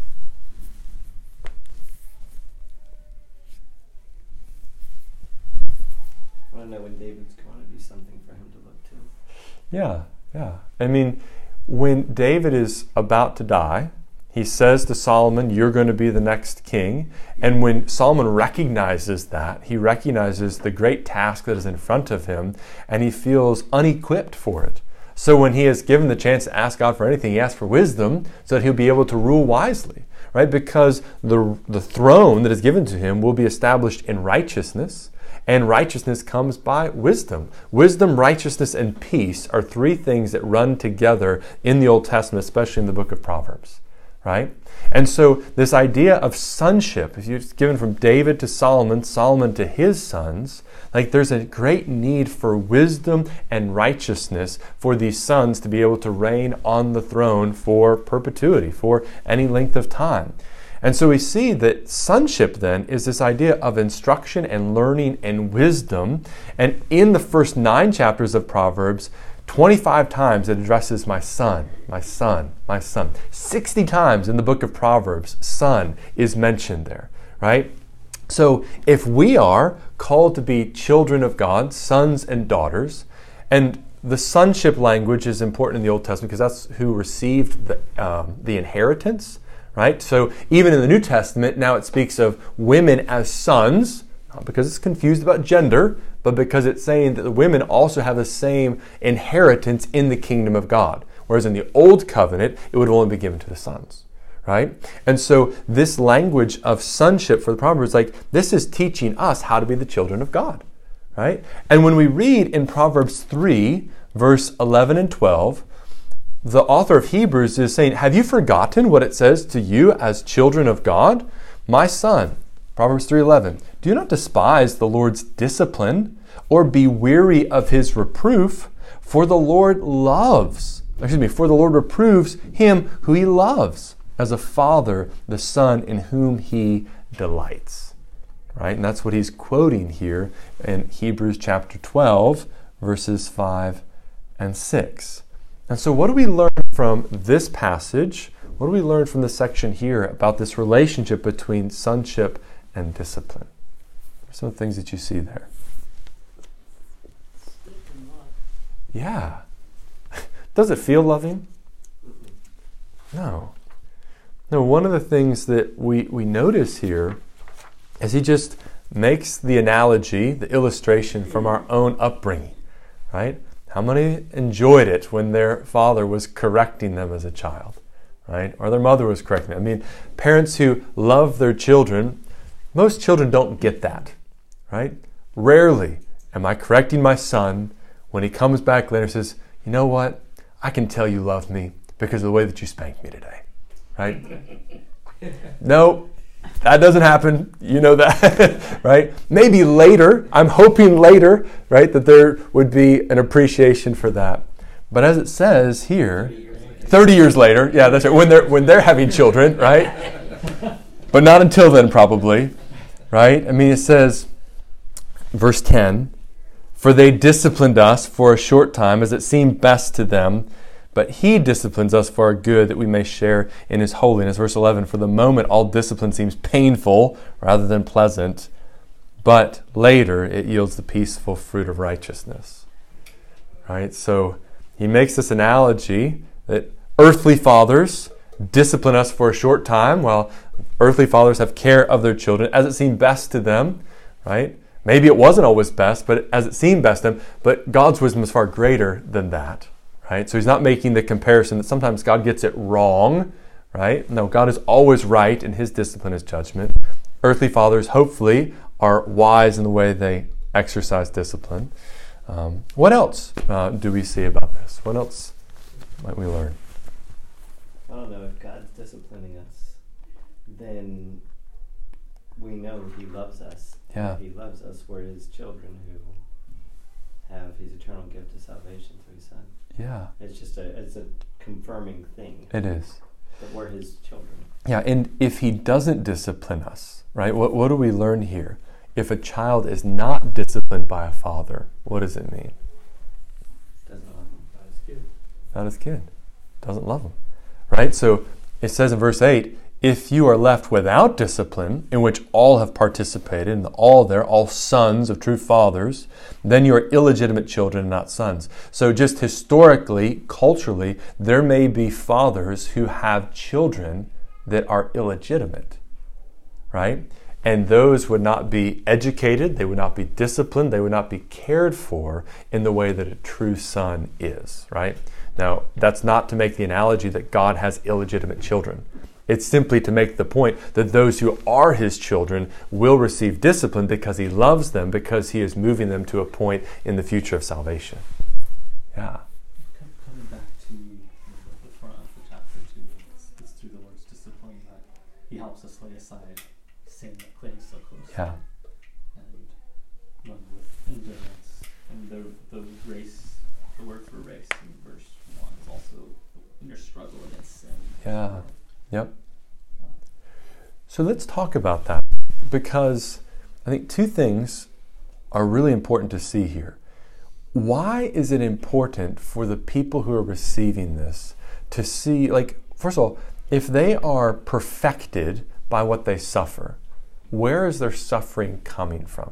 I want to know when David's going to be something for him to look to. Yeah, yeah. I mean, when David is about to die, he says to Solomon, you're going to be the next king. And when Solomon recognizes that, he recognizes the great task that is in front of him, and he feels unequipped for it. So when he is given the chance to ask God for anything, he asks for wisdom so that he'll be able to rule wisely, right? Because the, the throne that is given to him will be established in righteousness. And righteousness comes by wisdom. Wisdom, righteousness, and peace are three things that run together in the Old Testament, especially in the book of Proverbs, right? And so this idea of sonship, if it's given from David to Solomon, Solomon to his sons, like there's a great need for wisdom and righteousness for these sons to be able to reign on the throne for perpetuity, for any length of time. And so we see that sonship then is this idea of instruction and learning and wisdom. And in the first nine chapters of Proverbs, twenty-five times it addresses my son, my son, my son. sixty times in the book of Proverbs, son is mentioned there, right? So if we are called to be children of God, sons and daughters, and the sonship language is important in the Old Testament because that's who received the, um, the inheritance. Right? So even in the New Testament, now it speaks of women as sons, not because it's confused about gender, but because it's saying that the women also have the same inheritance in the kingdom of God. Whereas in the Old Covenant, it would only be given to the sons. Right? And so this language of sonship for the Proverbs, like this is teaching us how to be the children of God. Right? And when we read in Proverbs three, verse eleven and twelve, the author of Hebrews is saying, have you forgotten what it says to you as children of God? My son, Proverbs three eleven, do not despise the Lord's discipline or be weary of his reproof, for the Lord loves, excuse me, for the Lord reproves him who he loves, as a father the son in whom he delights. Right? And that's what he's quoting here in Hebrews chapter twelve, verses five and six. And so what do we learn from this passage? What do we learn from this section here about this relationship between sonship and discipline? What are some of the things that you see there? Yeah. Does it feel loving? No. No, one of the things that we, we notice here is he just makes the analogy, the illustration from our own upbringing, right? How many enjoyed it when their father was correcting them as a child, right? Or their mother was correcting them. I mean, parents who love their children, most children don't get that, right? Rarely am I correcting my son when he comes back later and says, you know what? I can tell you love me because of the way that you spanked me today, right? No, that doesn't happen. You know that, right? Maybe later, I'm hoping later, right, that there would be an appreciation for that. But as it says here, thirty years later, yeah, that's right, when they're, when they're having children, right? But not until then, probably, right? I mean, it says, verse ten, for they disciplined us for a short time as it seemed best to them, but he disciplines us for our good that we may share in his holiness. Verse eleven, for the moment all discipline seems painful rather than pleasant, but later it yields the peaceful fruit of righteousness. Right? So he makes this analogy that earthly fathers discipline us for a short time while earthly fathers have care of their children as it seemed best to them. Right? Maybe it wasn't always best, but as it seemed best to them, but God's wisdom is far greater than that. Right? So he's not making the comparison that sometimes God gets it wrong, right? No, God is always right in his discipline, his judgment. Earthly fathers, hopefully, are wise in the way they exercise discipline. Um, what else uh, do we see about this? What else might we learn? I don't know, if God's disciplining us, then we know he loves us. Yeah. If he loves us, we're his children who have his eternal gift of salvation through his son. Yeah. It's just a it's a confirming thing. It is. That we're his children. Yeah, and if he doesn't discipline us, right, what, what do we learn here? If a child is not disciplined by a father, what does it mean? Doesn't love him. Not his kid. Not his kid. Doesn't love him. Right? So it says in verse eight, if you are left without discipline, in which all have participated, and all there, all sons of true fathers, then you are illegitimate children and not sons. So just historically, culturally, there may be fathers who have children that are illegitimate, right? And those would not be educated, they would not be disciplined, they would not be cared for in the way that a true son is, right? Now, that's not to make the analogy that God has illegitimate children. It's simply to make the point that those who are his children will receive discipline because he loves them, because he is moving them to a point in the future of salvation. Yeah. Coming back to the front of the chapter two, it's, it's through the Lord's discipline that he helps us lay aside sin that clings so close. Yeah. And run with endurance. And the the race, the word for race in verse one is also your struggle against sin. Yeah. Yep. So let's talk about that, because I think two things are really important to see here. Why is it important for the people who are receiving this to see, like, first of all, if they are perfected by what they suffer, where is their suffering coming from?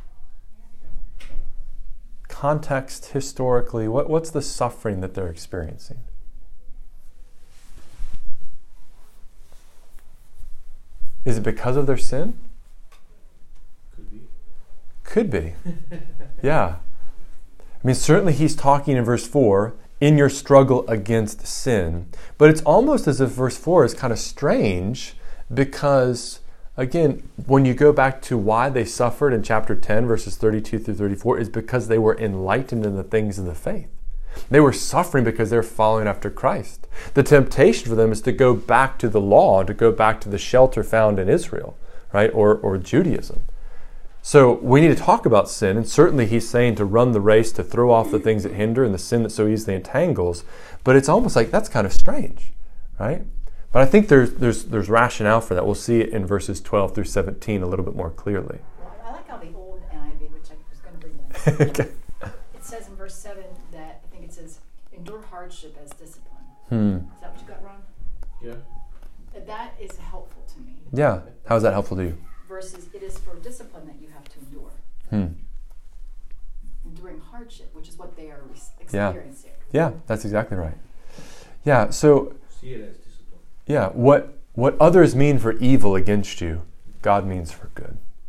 Context, historically, what, what's the suffering that they're experiencing? Is it because of their sin? Could be. Could be. Yeah. I mean, certainly he's talking in verse four, in your struggle against sin. But it's almost as if verse four is kind of strange because, again, when you go back to why they suffered in chapter ten, verses thirty-two through thirty-four, is because they were enlightened in the things of the faith. They were suffering because they're following after Christ. The temptation for them is to go back to the law, to go back to the shelter found in Israel, right? Or, or Judaism. So we need to talk about sin, and certainly he's saying to run the race, to throw off the things that hinder and the sin that so easily entangles. But it's almost like that's kind of strange, right? But I think there's there's there's rationale for that. We'll see it in verses twelve through seventeen a little bit more clearly. Well, I like how the old N I V, which I was going to bring that up. Okay. It says in verse seven that, I think it says, endure hardship as discipline. Hmm. Is that what you got, Ron? Yeah. That is helpful to me. Yeah. How is that helpful to you? Versus it is for discipline that you have to endure. Hmm. Enduring hardship, which is what they are re- Yeah. experiencing. Yeah, that's exactly right. Yeah, so See it as discipline. yeah, what what others mean for evil against you, God means for good.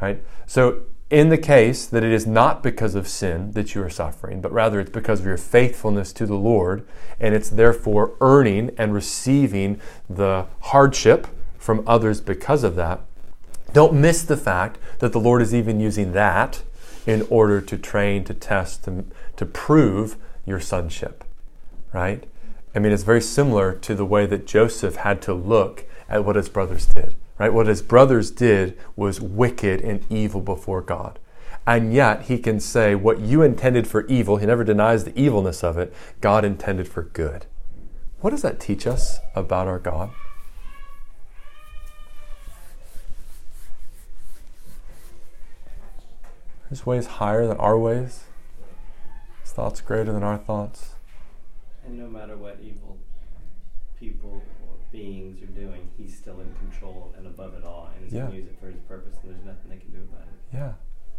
right? So in the case that it is not because of sin that you are suffering, but rather it's because of your faithfulness to the Lord, and it's therefore earning and receiving the hardship from others because of that, don't miss the fact that the Lord is even using that in order to train, to test, to, to prove your sonship, right? I mean, it's very similar to the way that Joseph had to look at what his brothers did, right? What his brothers did was wicked and evil before God. And yet he can say what you intended for evil, he never denies the evilness of it, God intended for good. What does that teach us about our God? His ways higher than our ways. His thoughts greater than our thoughts. And no matter what evil people or beings are doing, he's still in control and above it all, and he's Yeah. going to use it for his purpose, and there's nothing they can do about it. Yeah.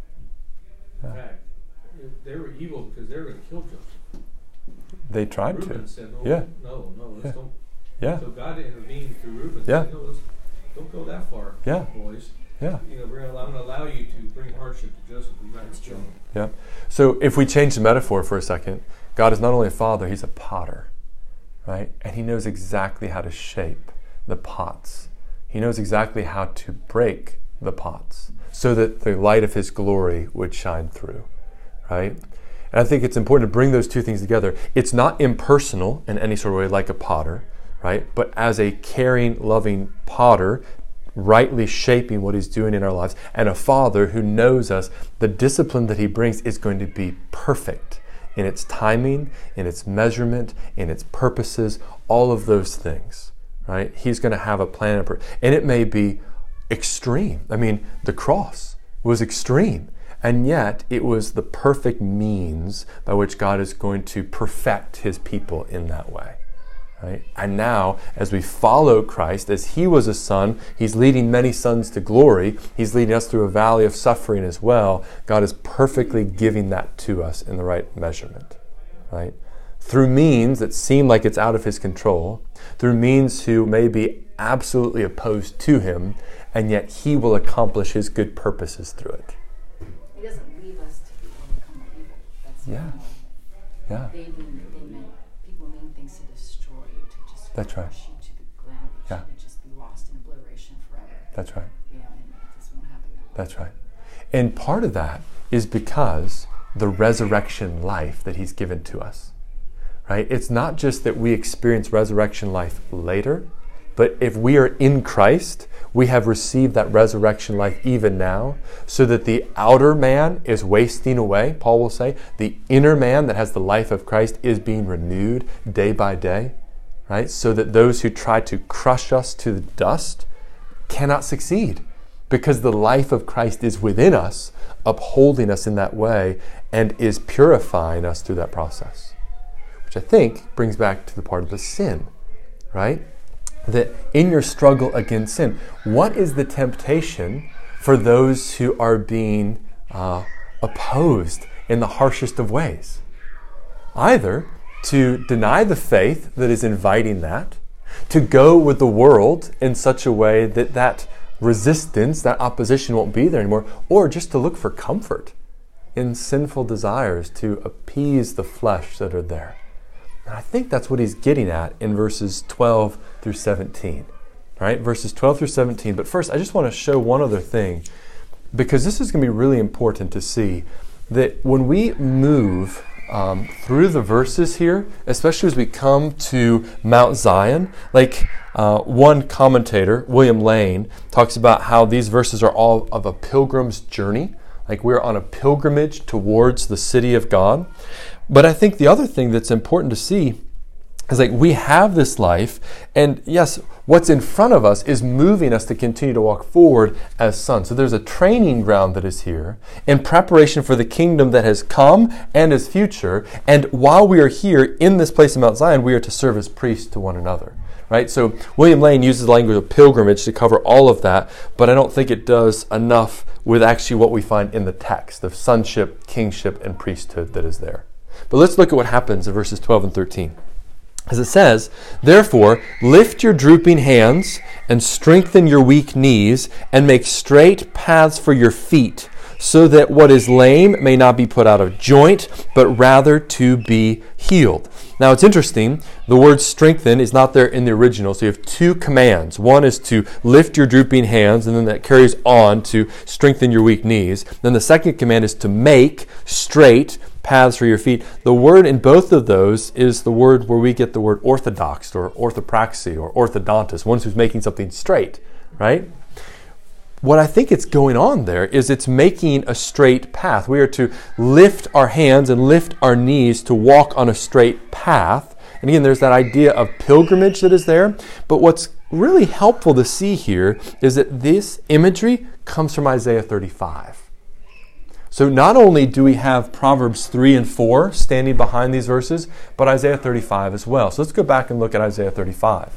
In fact, they were evil because they were going to kill Joseph. They tried Reuben to. said, no, Yeah. no, no, let's Yeah. don't. Yeah. So God intervened through Reuben. Yeah. Said, no, let's, don't go that far, Yeah. boys. Yeah. You know, we're gonna, I'm going to allow you to bring hardship to Joseph. We're not going to kill him. Yeah. So if we change the metaphor for a second, God is not only a father, he's a potter, right? And he knows exactly how to shape the pots. He knows exactly how to break the pots so that the light of his glory would shine through, right? And I think it's important to bring those two things together. It's not impersonal in any sort of way like a potter, right? But as a caring, loving potter, rightly shaping what he's doing in our lives, and a father who knows us, the discipline that he brings is going to be perfect in its timing, in its measurement, in its purposes, all of those things, right? He's going to have a plan, and it may be extreme. I mean, the cross was extreme, and yet it was the perfect means by which God is going to perfect his people in that way. Right? And now, as we follow Christ, as he was a son, he's leading many sons to glory. He's leading us through a valley of suffering as well. God is perfectly giving that to us in the right measurement, right? Through means that seem like it's out of his control, through means who may be absolutely opposed to him, and yet he will accomplish his good purposes through it. He doesn't leave us to be overcome by evil. That's Yeah. not- Yeah, They mean, they meant, people mean things to destroy you, to just That's right. crush you to the ground, that Yeah. you would just be lost in obliteration forever. that's right. You know, and it just won't happen that way. That's right. And part of that is because the resurrection life that he's given to us, right? It's not just that we experience resurrection life later, but if we are in Christ, we have received that resurrection life even now, so that the outer man is wasting away, Paul will say. The inner man that has the life of Christ is being renewed day by day, right? So that those who try to crush us to the dust cannot succeed, because the life of Christ is within us, upholding us in that way, and is purifying us through that process. Which I think brings back to the part of the sin, right? That in your struggle against sin, what is the temptation for those who are being uh, opposed in the harshest of ways? Either to deny the faith that is inviting that, to go with the world in such a way that that resistance, that opposition won't be there anymore, or just to look for comfort in sinful desires to appease the flesh that are there. And I think that's what he's getting at in verses twelve through seventeen. Right? Verses twelve through seventeen. But first, I just want to show one other thing, because this is going to be really important to see that when we move um, through the verses here, especially as we come to Mount Zion, like uh, one commentator, William Lane, talks about how these verses are all of a pilgrim's journey. Like we're on a pilgrimage towards the city of God. But I think the other thing that's important to see is like we have this life, and yes, what's in front of us is moving us to continue to walk forward as sons. So there's a training ground that is here in preparation for the kingdom that has come and is future. And while we are here in this place of Mount Zion, we are to serve as priests to one another. Right? So William Lane uses the language of pilgrimage to cover all of that, but I don't think it does enough with actually what we find in the text of sonship, kingship, and priesthood that is there. But let's look at what happens in verses twelve and thirteen. As it says, therefore, lift your drooping hands and strengthen your weak knees and make straight paths for your feet, so that what is lame may not be put out of joint, but rather to be healed. Now it's interesting, the word strengthen is not there in the original, so you have two commands. One is to lift your drooping hands, and then that carries on to strengthen your weak knees. Then the second command is to make straight paths for your feet. The word in both of those is the word where we get the word orthodox or orthopraxy or orthodontist, one who's making something straight, right? What I think it's going on there is it's making a straight path. We are to lift our hands and lift our knees to walk on a straight path. And again, there's that idea of pilgrimage that is there. But what's really helpful to see here is that this imagery comes from Isaiah thirty-five. So not only do we have Proverbs three and four standing behind these verses, but Isaiah thirty-five as well. So let's go back and look at Isaiah thirty-five.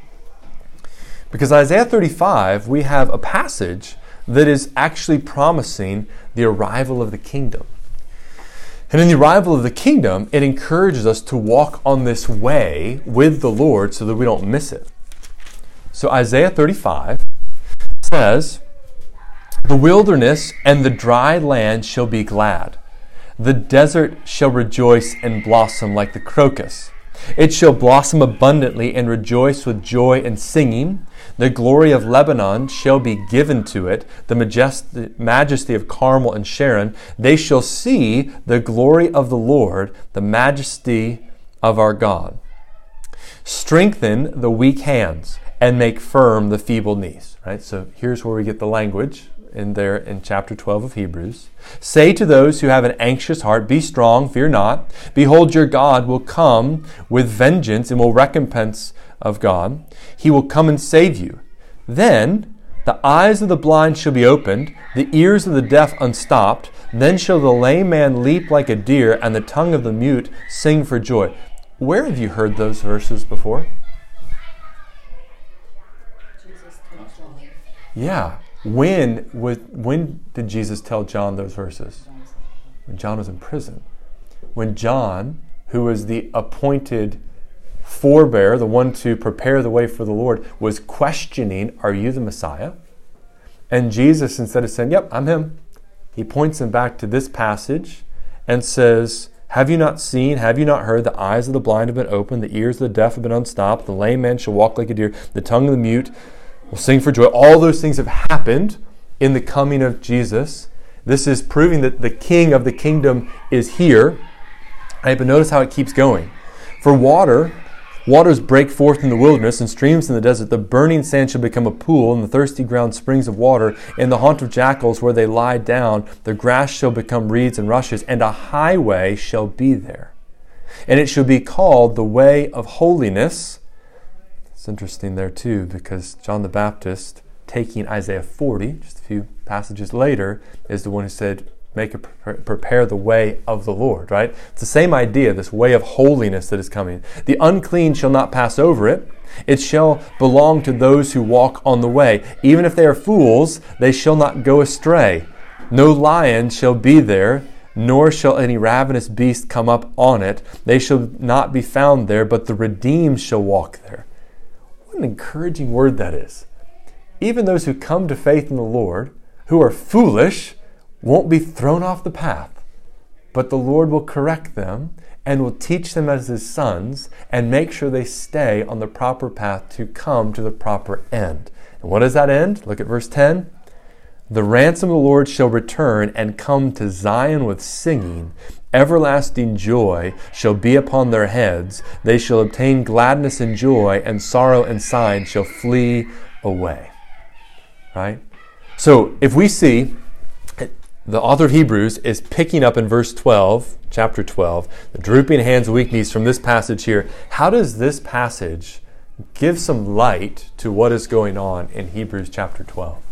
Because Isaiah thirty-five, we have a passage that is actually promising the arrival of the kingdom. And in the arrival of the kingdom, it encourages us to walk on this way with the Lord so that we don't miss it. So Isaiah thirty-five says, the wilderness and the dry land shall be glad. The desert shall rejoice and blossom like the crocus. It shall blossom abundantly and rejoice with joy and singing. The glory of Lebanon shall be given to it, the majest- majesty of Carmel and Sharon. They shall see the glory of the Lord, the majesty of our God. Strengthen the weak hands and make firm the feeble knees. Right? So here's where we get the language in there in chapter twelve of Hebrews. Say to those who have an anxious heart, be strong, fear not. Behold, your God will come with vengeance and will recompense of God. He will come and save you. Then the eyes of the blind shall be opened, the ears of the deaf unstopped. Then shall the lame man leap like a deer, and the tongue of the mute sing for joy. Where have you heard those verses before? Jesus told John. Yeah. When was, when did Jesus tell John those verses? When John was in prison. When John, who was the appointed forebearer, the one to prepare the way for the Lord, was questioning, are you the Messiah? And Jesus, instead of saying, yep, I'm him, he points him back to this passage and says, have you not seen, have you not heard, the eyes of the blind have been opened, the ears of the deaf have been unstopped, the lame man shall walk like a deer, the tongue of the mute will sing for joy. All those things have happened in the coming of Jesus. This is proving that the king of the kingdom is here. Right, but notice how it keeps going. For water, waters break forth in the wilderness and streams in the desert. The burning sand shall become a pool, and the thirsty ground springs of water. In the haunt of jackals where they lie down, the grass shall become reeds and rushes, and a highway shall be there. And it shall be called the way of holiness. It's interesting there too, because John the Baptist, taking Isaiah forty, just a few passages later, is the one who said, make a prepare the way of the Lord, right? It's the same idea, this way of holiness that is coming. The unclean shall not pass over it. It shall belong to those who walk on the way. Even if they are fools, they shall not go astray. No lion shall be there, nor shall any ravenous beast come up on it. They shall not be found there, but the redeemed shall walk there. What an encouraging word that is. Even those who come to faith in the Lord, who are foolish, won't be thrown off the path, but the Lord will correct them and will teach them as his sons and make sure they stay on the proper path to come to the proper end. And what is that end? Look at verse ten. The ransom of the Lord shall return and come to Zion with singing. Everlasting joy shall be upon their heads. They shall obtain gladness and joy, and sorrow and sighing shall flee away. Right? So if we see, the author of Hebrews is picking up in verse twelve, chapter twelve, the drooping hands and weak knees from this passage here. How does this passage give some light to what is going on in Hebrews chapter twelve?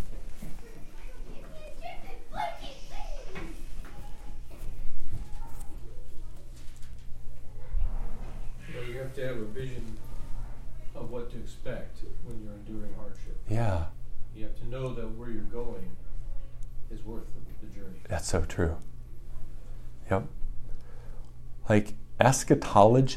Well, you have to have a vision of what to expect when you're enduring hardship. Yeah. You have to know that where you're going is worth the journey. That's so true. Yep. Like eschatology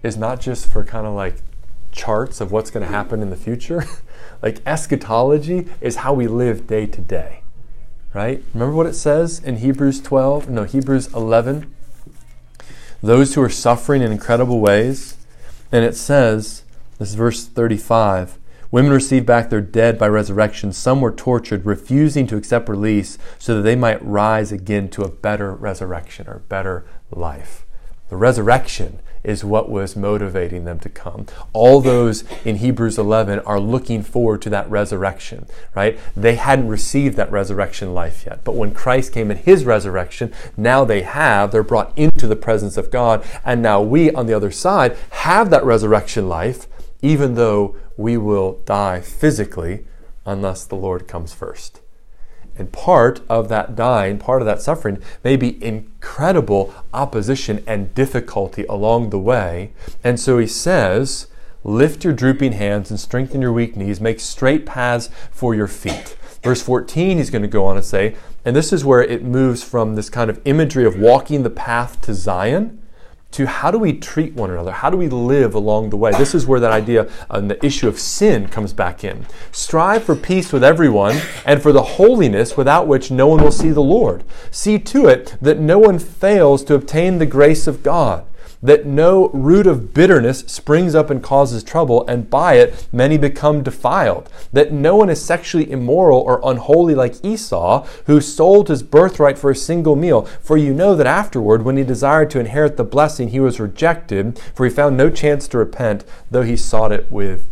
is not just for kind of like charts of what's going to happen in the future. Like eschatology is how we live day to day, right? Remember what it says in Hebrews twelve? No, Hebrews eleven. Those who are suffering in incredible ways. And it says, this is verse thirty-five, women received back their dead by resurrection. Some were tortured, refusing to accept release so that they might rise again to a better resurrection or better life. The resurrection is what was motivating them to come. All those in Hebrews eleven are looking forward to that resurrection, right? They hadn't received that resurrection life yet. But when Christ came in his resurrection, now they have, they're brought into the presence of God. And now we, on the other side, have that resurrection life, even though we will die physically unless the Lord comes first. And part of that dying, part of that suffering, may be incredible opposition and difficulty along the way. And so he says, lift your drooping hands and strengthen your weak knees, make straight paths for your feet. Verse fourteen, he's going to go on and say, and this is where it moves from this kind of imagery of walking the path to Zion to how do we treat one another? How do we live along the way? This is where that idea and the issue of sin comes back in. Strive for peace with everyone and for the holiness without which no one will see the Lord. See to it that no one fails to obtain the grace of God, that no root of bitterness springs up and causes trouble, and by it many become defiled, that no one is sexually immoral or unholy like Esau, who sold his birthright for a single meal. For you know that afterward, when he desired to inherit the blessing, he was rejected, for he found no chance to repent, though he sought it with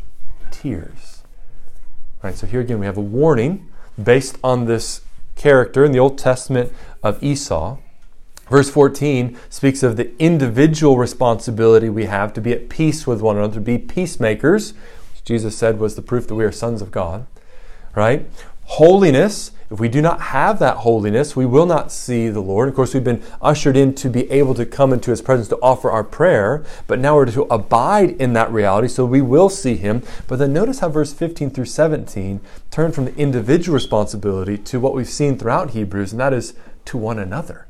tears. All right, so here again we have a warning based on this character in the Old Testament of Esau. Verse fourteen speaks of the individual responsibility we have to be at peace with one another, to be peacemakers, which Jesus said was the proof that we are sons of God, right? Holiness, if we do not have that holiness, we will not see the Lord. Of course, we've been ushered in to be able to come into his presence to offer our prayer, but now we're to abide in that reality so we will see him. But then notice how verse fifteen through seventeen turn from the individual responsibility to what we've seen throughout Hebrews, and that is to one another.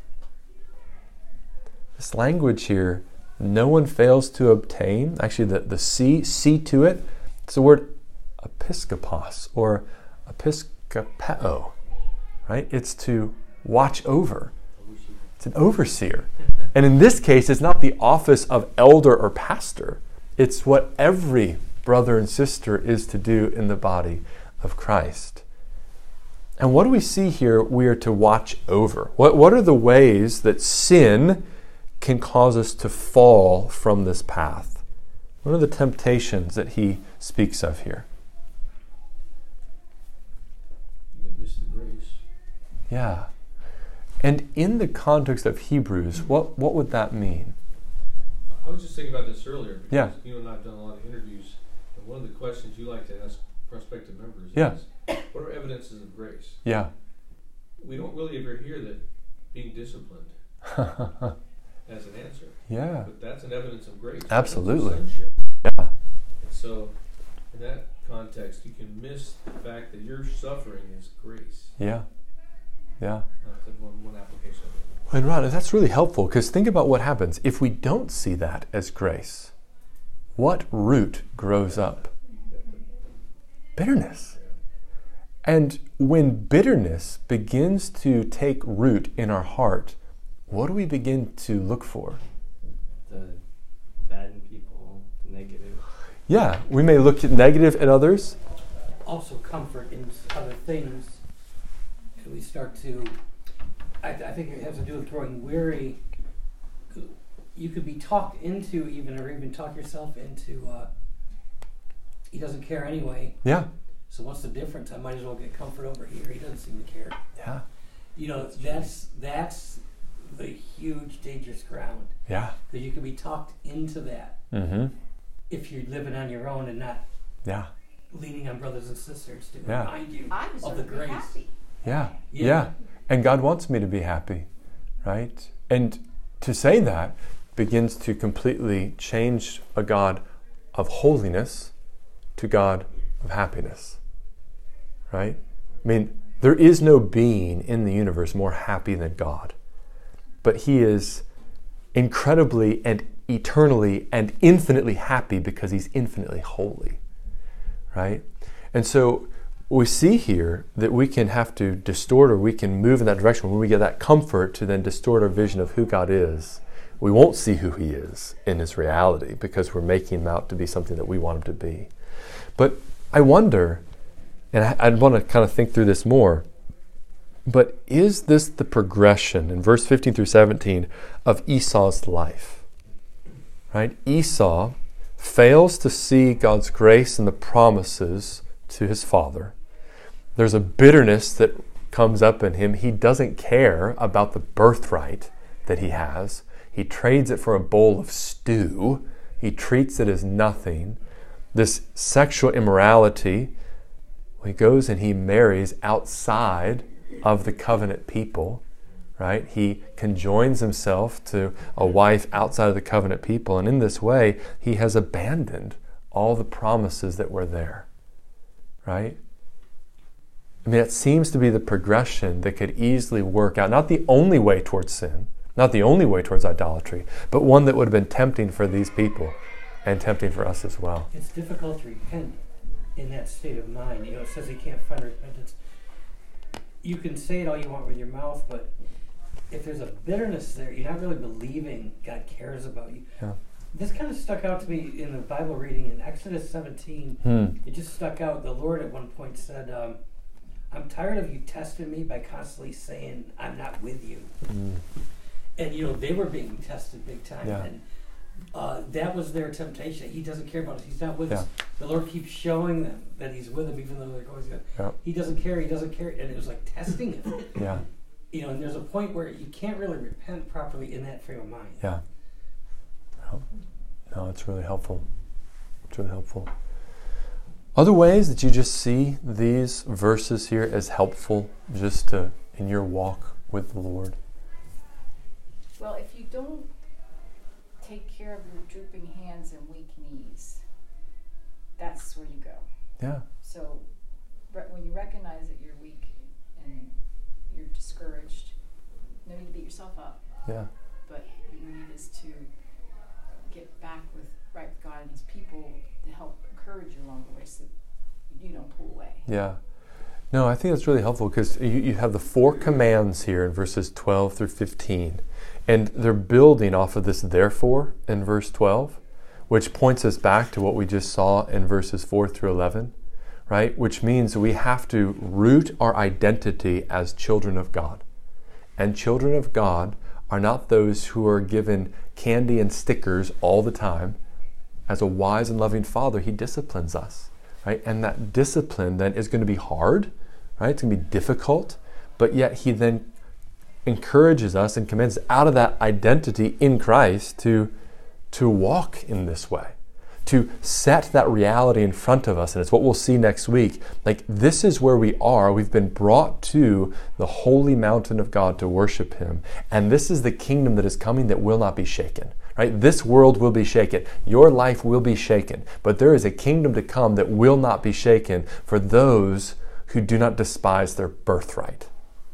This language here, no one fails to obtain. Actually, the, the see, see to it, it's the word episkopos or episkopeo, right? It's to watch over. It's an overseer. And in this case, it's not the office of elder or pastor. It's what every brother and sister is to do in the body of Christ. And what do we see here? We are to watch over. What, what are the ways that sin can cause us to fall from this path? What are the temptations that he speaks of here? You can miss the grace. Yeah. And in the context of Hebrews, what, what would that mean? I was just thinking about this earlier because Yeah. you and I have done a lot of interviews, and one of the questions you like to ask prospective members Yeah. is, what are evidences of grace? Yeah. We don't really ever hear that being disciplined as an answer. Yeah. But that's an evidence of grace. Absolutely. That's sonship. Yeah. And so, in that context, you can miss the fact that your suffering is grace. Yeah. Yeah. That's one, one application of it. And Ron, that's really helpful because think about what happens if we don't see that as grace. What root grows up? Bitterness. And when bitterness begins to take root in our heart, what do we begin to look for? The bad in people, negative. Yeah, we may look at negative in others. Also comfort in other things. And we start to, I, I think it has to do with growing weary. You could be talked into even, or even talk yourself into, uh, he doesn't care anyway. Yeah, So what's the difference? I might as well get comfort over here. He doesn't seem to care. yeah, You know, that's that's the huge dangerous ground. yeah. Because you can be talked into that Mm-hmm. if you're living on your own and not Yeah, leaning on brothers and sisters to Yeah. remind you I of deserve the to be grace. happy. yeah, Yeah. yeah. And God wants me to be happy, right? And to say that begins to completely change a God of holiness to God of happiness, right? I mean, there is no being in the universe more happy than God, but he is incredibly and eternally and infinitely happy because he's infinitely holy, right? And so we see here that we can have to distort, or we can move in that direction when we get that comfort to then distort our vision of who God is. We won't see who he is in his reality because we're making him out to be something that we want him to be. But I wonder, and I, I want to kind of think through this more, but is this the progression in verse fifteen through seventeen of Esau's life? Right? Esau fails to see God's grace and the promises to his father. There's a bitterness that comes up in him. He doesn't care about the birthright that he has. He trades it for a bowl of stew. He treats it as nothing. This sexual immorality, he goes and he marries outside of the covenant people, right? He conjoins himself to a wife outside of the covenant people, and in this way, he has abandoned all the promises that were there, right? I mean, it seems to be the progression that could easily work out, not the only way towards sin, not the only way towards idolatry, but one that would have been tempting for these people and tempting for us as well. It's difficult to repent in that state of mind. You know, it says you can't find repentance. You can say it all you want with your mouth, but if there's a bitterness there, you're not really believing God cares about you. Yeah. This kind of stuck out to me in the Bible reading in Exodus seventeen. Hmm. It just stuck out. The Lord at one point said, um, I'm tired of you testing me by constantly saying I'm not with you. Mm. And, you know, they were being tested big time. Yeah. And uh, that was their temptation. He doesn't care about us. He's not with Yeah. us. The Lord keeps showing them that he's with them, even though they're going, Yeah. he doesn't care, he doesn't care. And it was like testing him. Yeah. You know, and there's a point where you can't really repent properly in that frame of mind. Yeah. No, no, it's really helpful. It's really helpful. Other ways that you just see these verses here as helpful just to in your walk with the Lord? Well, if you don't take care of your drooping hands and weak knees, that's where you go. Yeah. So re- when you recognize that you're weak and you're discouraged, no need to beat yourself up. Yeah. But your need is to get back with right with God and his people to help encourage you along the way so you don't pull away. Yeah. No, I think that's really helpful because you, you have the four commands here in verses twelve through fifteen. And they're building off of this therefore in verse twelve, which points us back to what we just saw in verses four through eleven, right? Which means we have to root our identity as children of God. And children of God are not those who are given candy and stickers all the time. As a wise and loving Father, he disciplines us, right? And that discipline then is going to be hard, right? It's going to be difficult, but yet he then encourages us and commends out of that identity in Christ to, to walk in this way, to set that reality in front of us. And it's what we'll see next week. Like, this is where we are. We've been brought to the holy mountain of God to worship him. And this is the kingdom that is coming that will not be shaken. Right? This world will be shaken. Your life will be shaken. But there is a kingdom to come that will not be shaken for those who do not despise their birthright,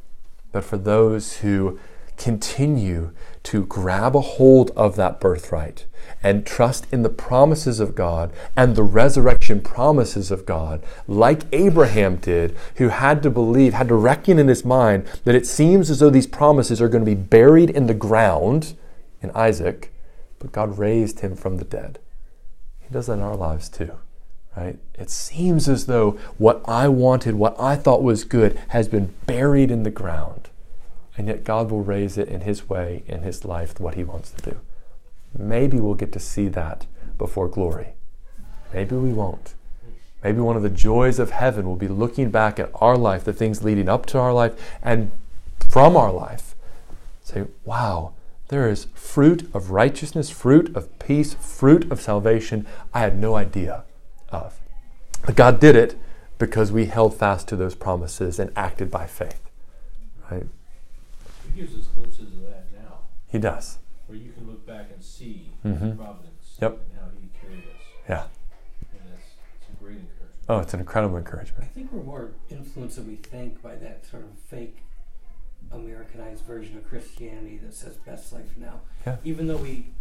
but for those who continue to grab a hold of that birthright and trust in the promises of God and the resurrection promises of God, like Abraham did, who had to believe, had to reckon in his mind that it seems as though these promises are going to be buried in the ground in Isaac, but God raised him from the dead. He does that in our lives too, right? It seems as though what I wanted, what I thought was good, has been buried in the ground. And yet God will raise it in his way, in his life, what he wants to do. Maybe we'll get to see that before glory. Maybe we won't. Maybe one of the joys of heaven will be looking back at our life, the things leading up to our life, and from our life, say, wow, there is fruit of righteousness, fruit of peace, fruit of salvation I had no idea of. But God did it because we held fast to those promises and acted by faith. Right? He gives us glimpses of that now, He does. where you can look back and see Mhm. his providence Yep. and how he carried us. Yeah. And that's it's a great encouragement. Oh, it's an incredible I encouragement. think we're more influenced than we think by that sort of fake Americanized version of Christianity that says best life now. Yeah. Even though we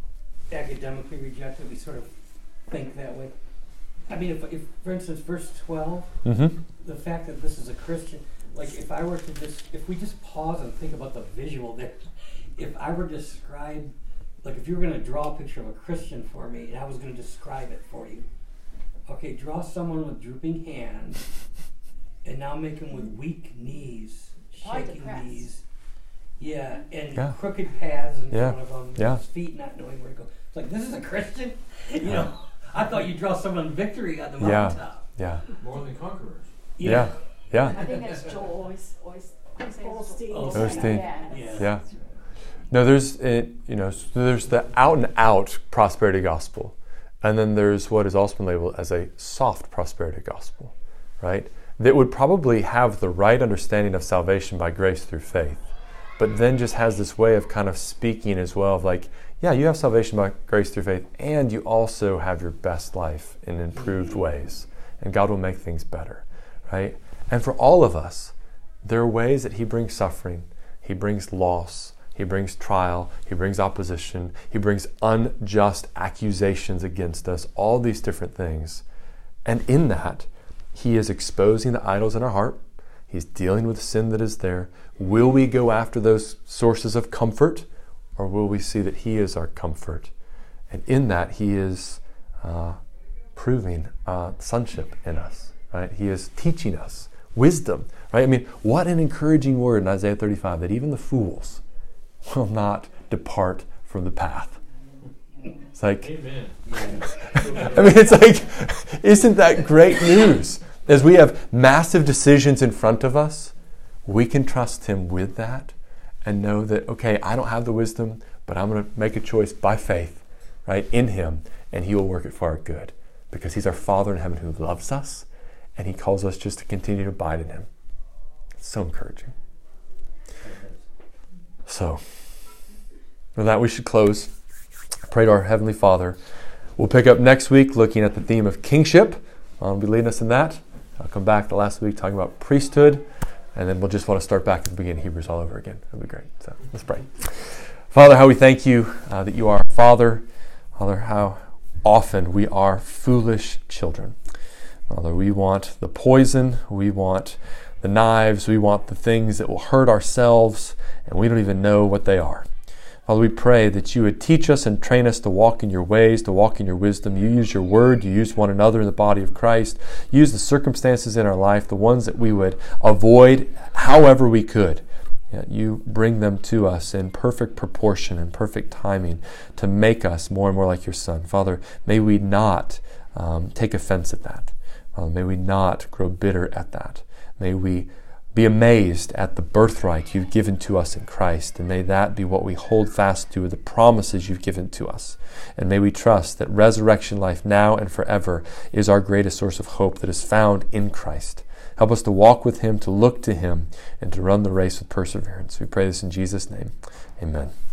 academically reject it. We sort of think that way. I mean, if, if for instance, verse twelve, Mm-hmm. the fact that this is a Christian, like if I were to just, if we just pause and think about the visual there, if I were to describe, like if you were going to draw a picture of a Christian for me, and I was going to describe it for you, okay, draw someone with drooping hands, and now make them with weak knees, Or shaking depressed. knees, yeah, and Yeah. crooked paths in Yeah. front of them, Yeah. his feet not knowing where to go. It's like, this is a Christian? You know, I thought you'd draw someone victory on the Yeah. mountaintop. Yeah. More than conquerors. Yeah. Yeah. I think that's Joel Ois- Osteen. Osteen. Yeah. Yeah. Yeah. No, there's it, you know, so there's the out and out prosperity gospel, and then there's what is also been labeled as a soft prosperity gospel, right? That would probably have the right understanding of salvation by grace through faith, but then just has this way of kind of speaking as well of like, yeah, you have salvation by grace through faith, and you also have your best life in improved ways, and God will make things better, right? And for all of us, there are ways that He brings suffering, He brings loss, He brings trial, He brings opposition, He brings unjust accusations against us, all these different things. And in that, He is exposing the idols in our heart. He's dealing with the sin that is there. Will we go after those sources of comfort, or will we see that He is our comfort? And in that, He is uh, proving uh, sonship in us, right? He is teaching us wisdom, right? I mean, what an encouraging word in Isaiah thirty-five, that even the fools will not depart from the path. It's like, Amen. I mean, it's like, isn't that great news? As we have massive decisions in front of us, we can trust Him with that and know that, okay, I don't have the wisdom, but I'm going to make a choice by faith, right, in Him, and He will work it for our good because He's our Father in heaven who loves us, and He calls us just to continue to abide in Him. It's so encouraging. So, with that, we should close. Pray to our Heavenly Father. We'll pick up next week looking at the theme of kingship. I'll be leading us in that. I'll come back the last week talking about priesthood, and then we'll just want to start back at the beginning of Hebrews all over again. It'll be great. So let's pray. Father, how we thank You uh, that You are our Father. Father, how often we are foolish children. Father, we want the poison, we want the knives, we want the things that will hurt ourselves, and we don't even know what they are. Father, we pray that You would teach us and train us to walk in Your ways, to walk in Your wisdom. You use Your word, You use one another in the body of Christ. Use the circumstances in our life, the ones that we would avoid however we could. Yet You bring them to us in perfect proportion and perfect timing to make us more and more like Your Son. Father, may we not um, take offense at that. Father, may we not grow bitter at that. May we be amazed at the birthright You've given to us in Christ, and may that be what we hold fast to, the promises You've given to us. And may we trust that resurrection life now and forever is our greatest source of hope that is found in Christ. Help us to walk with Him, to look to Him, and to run the race with perseverance. We pray this in Jesus' name. Amen.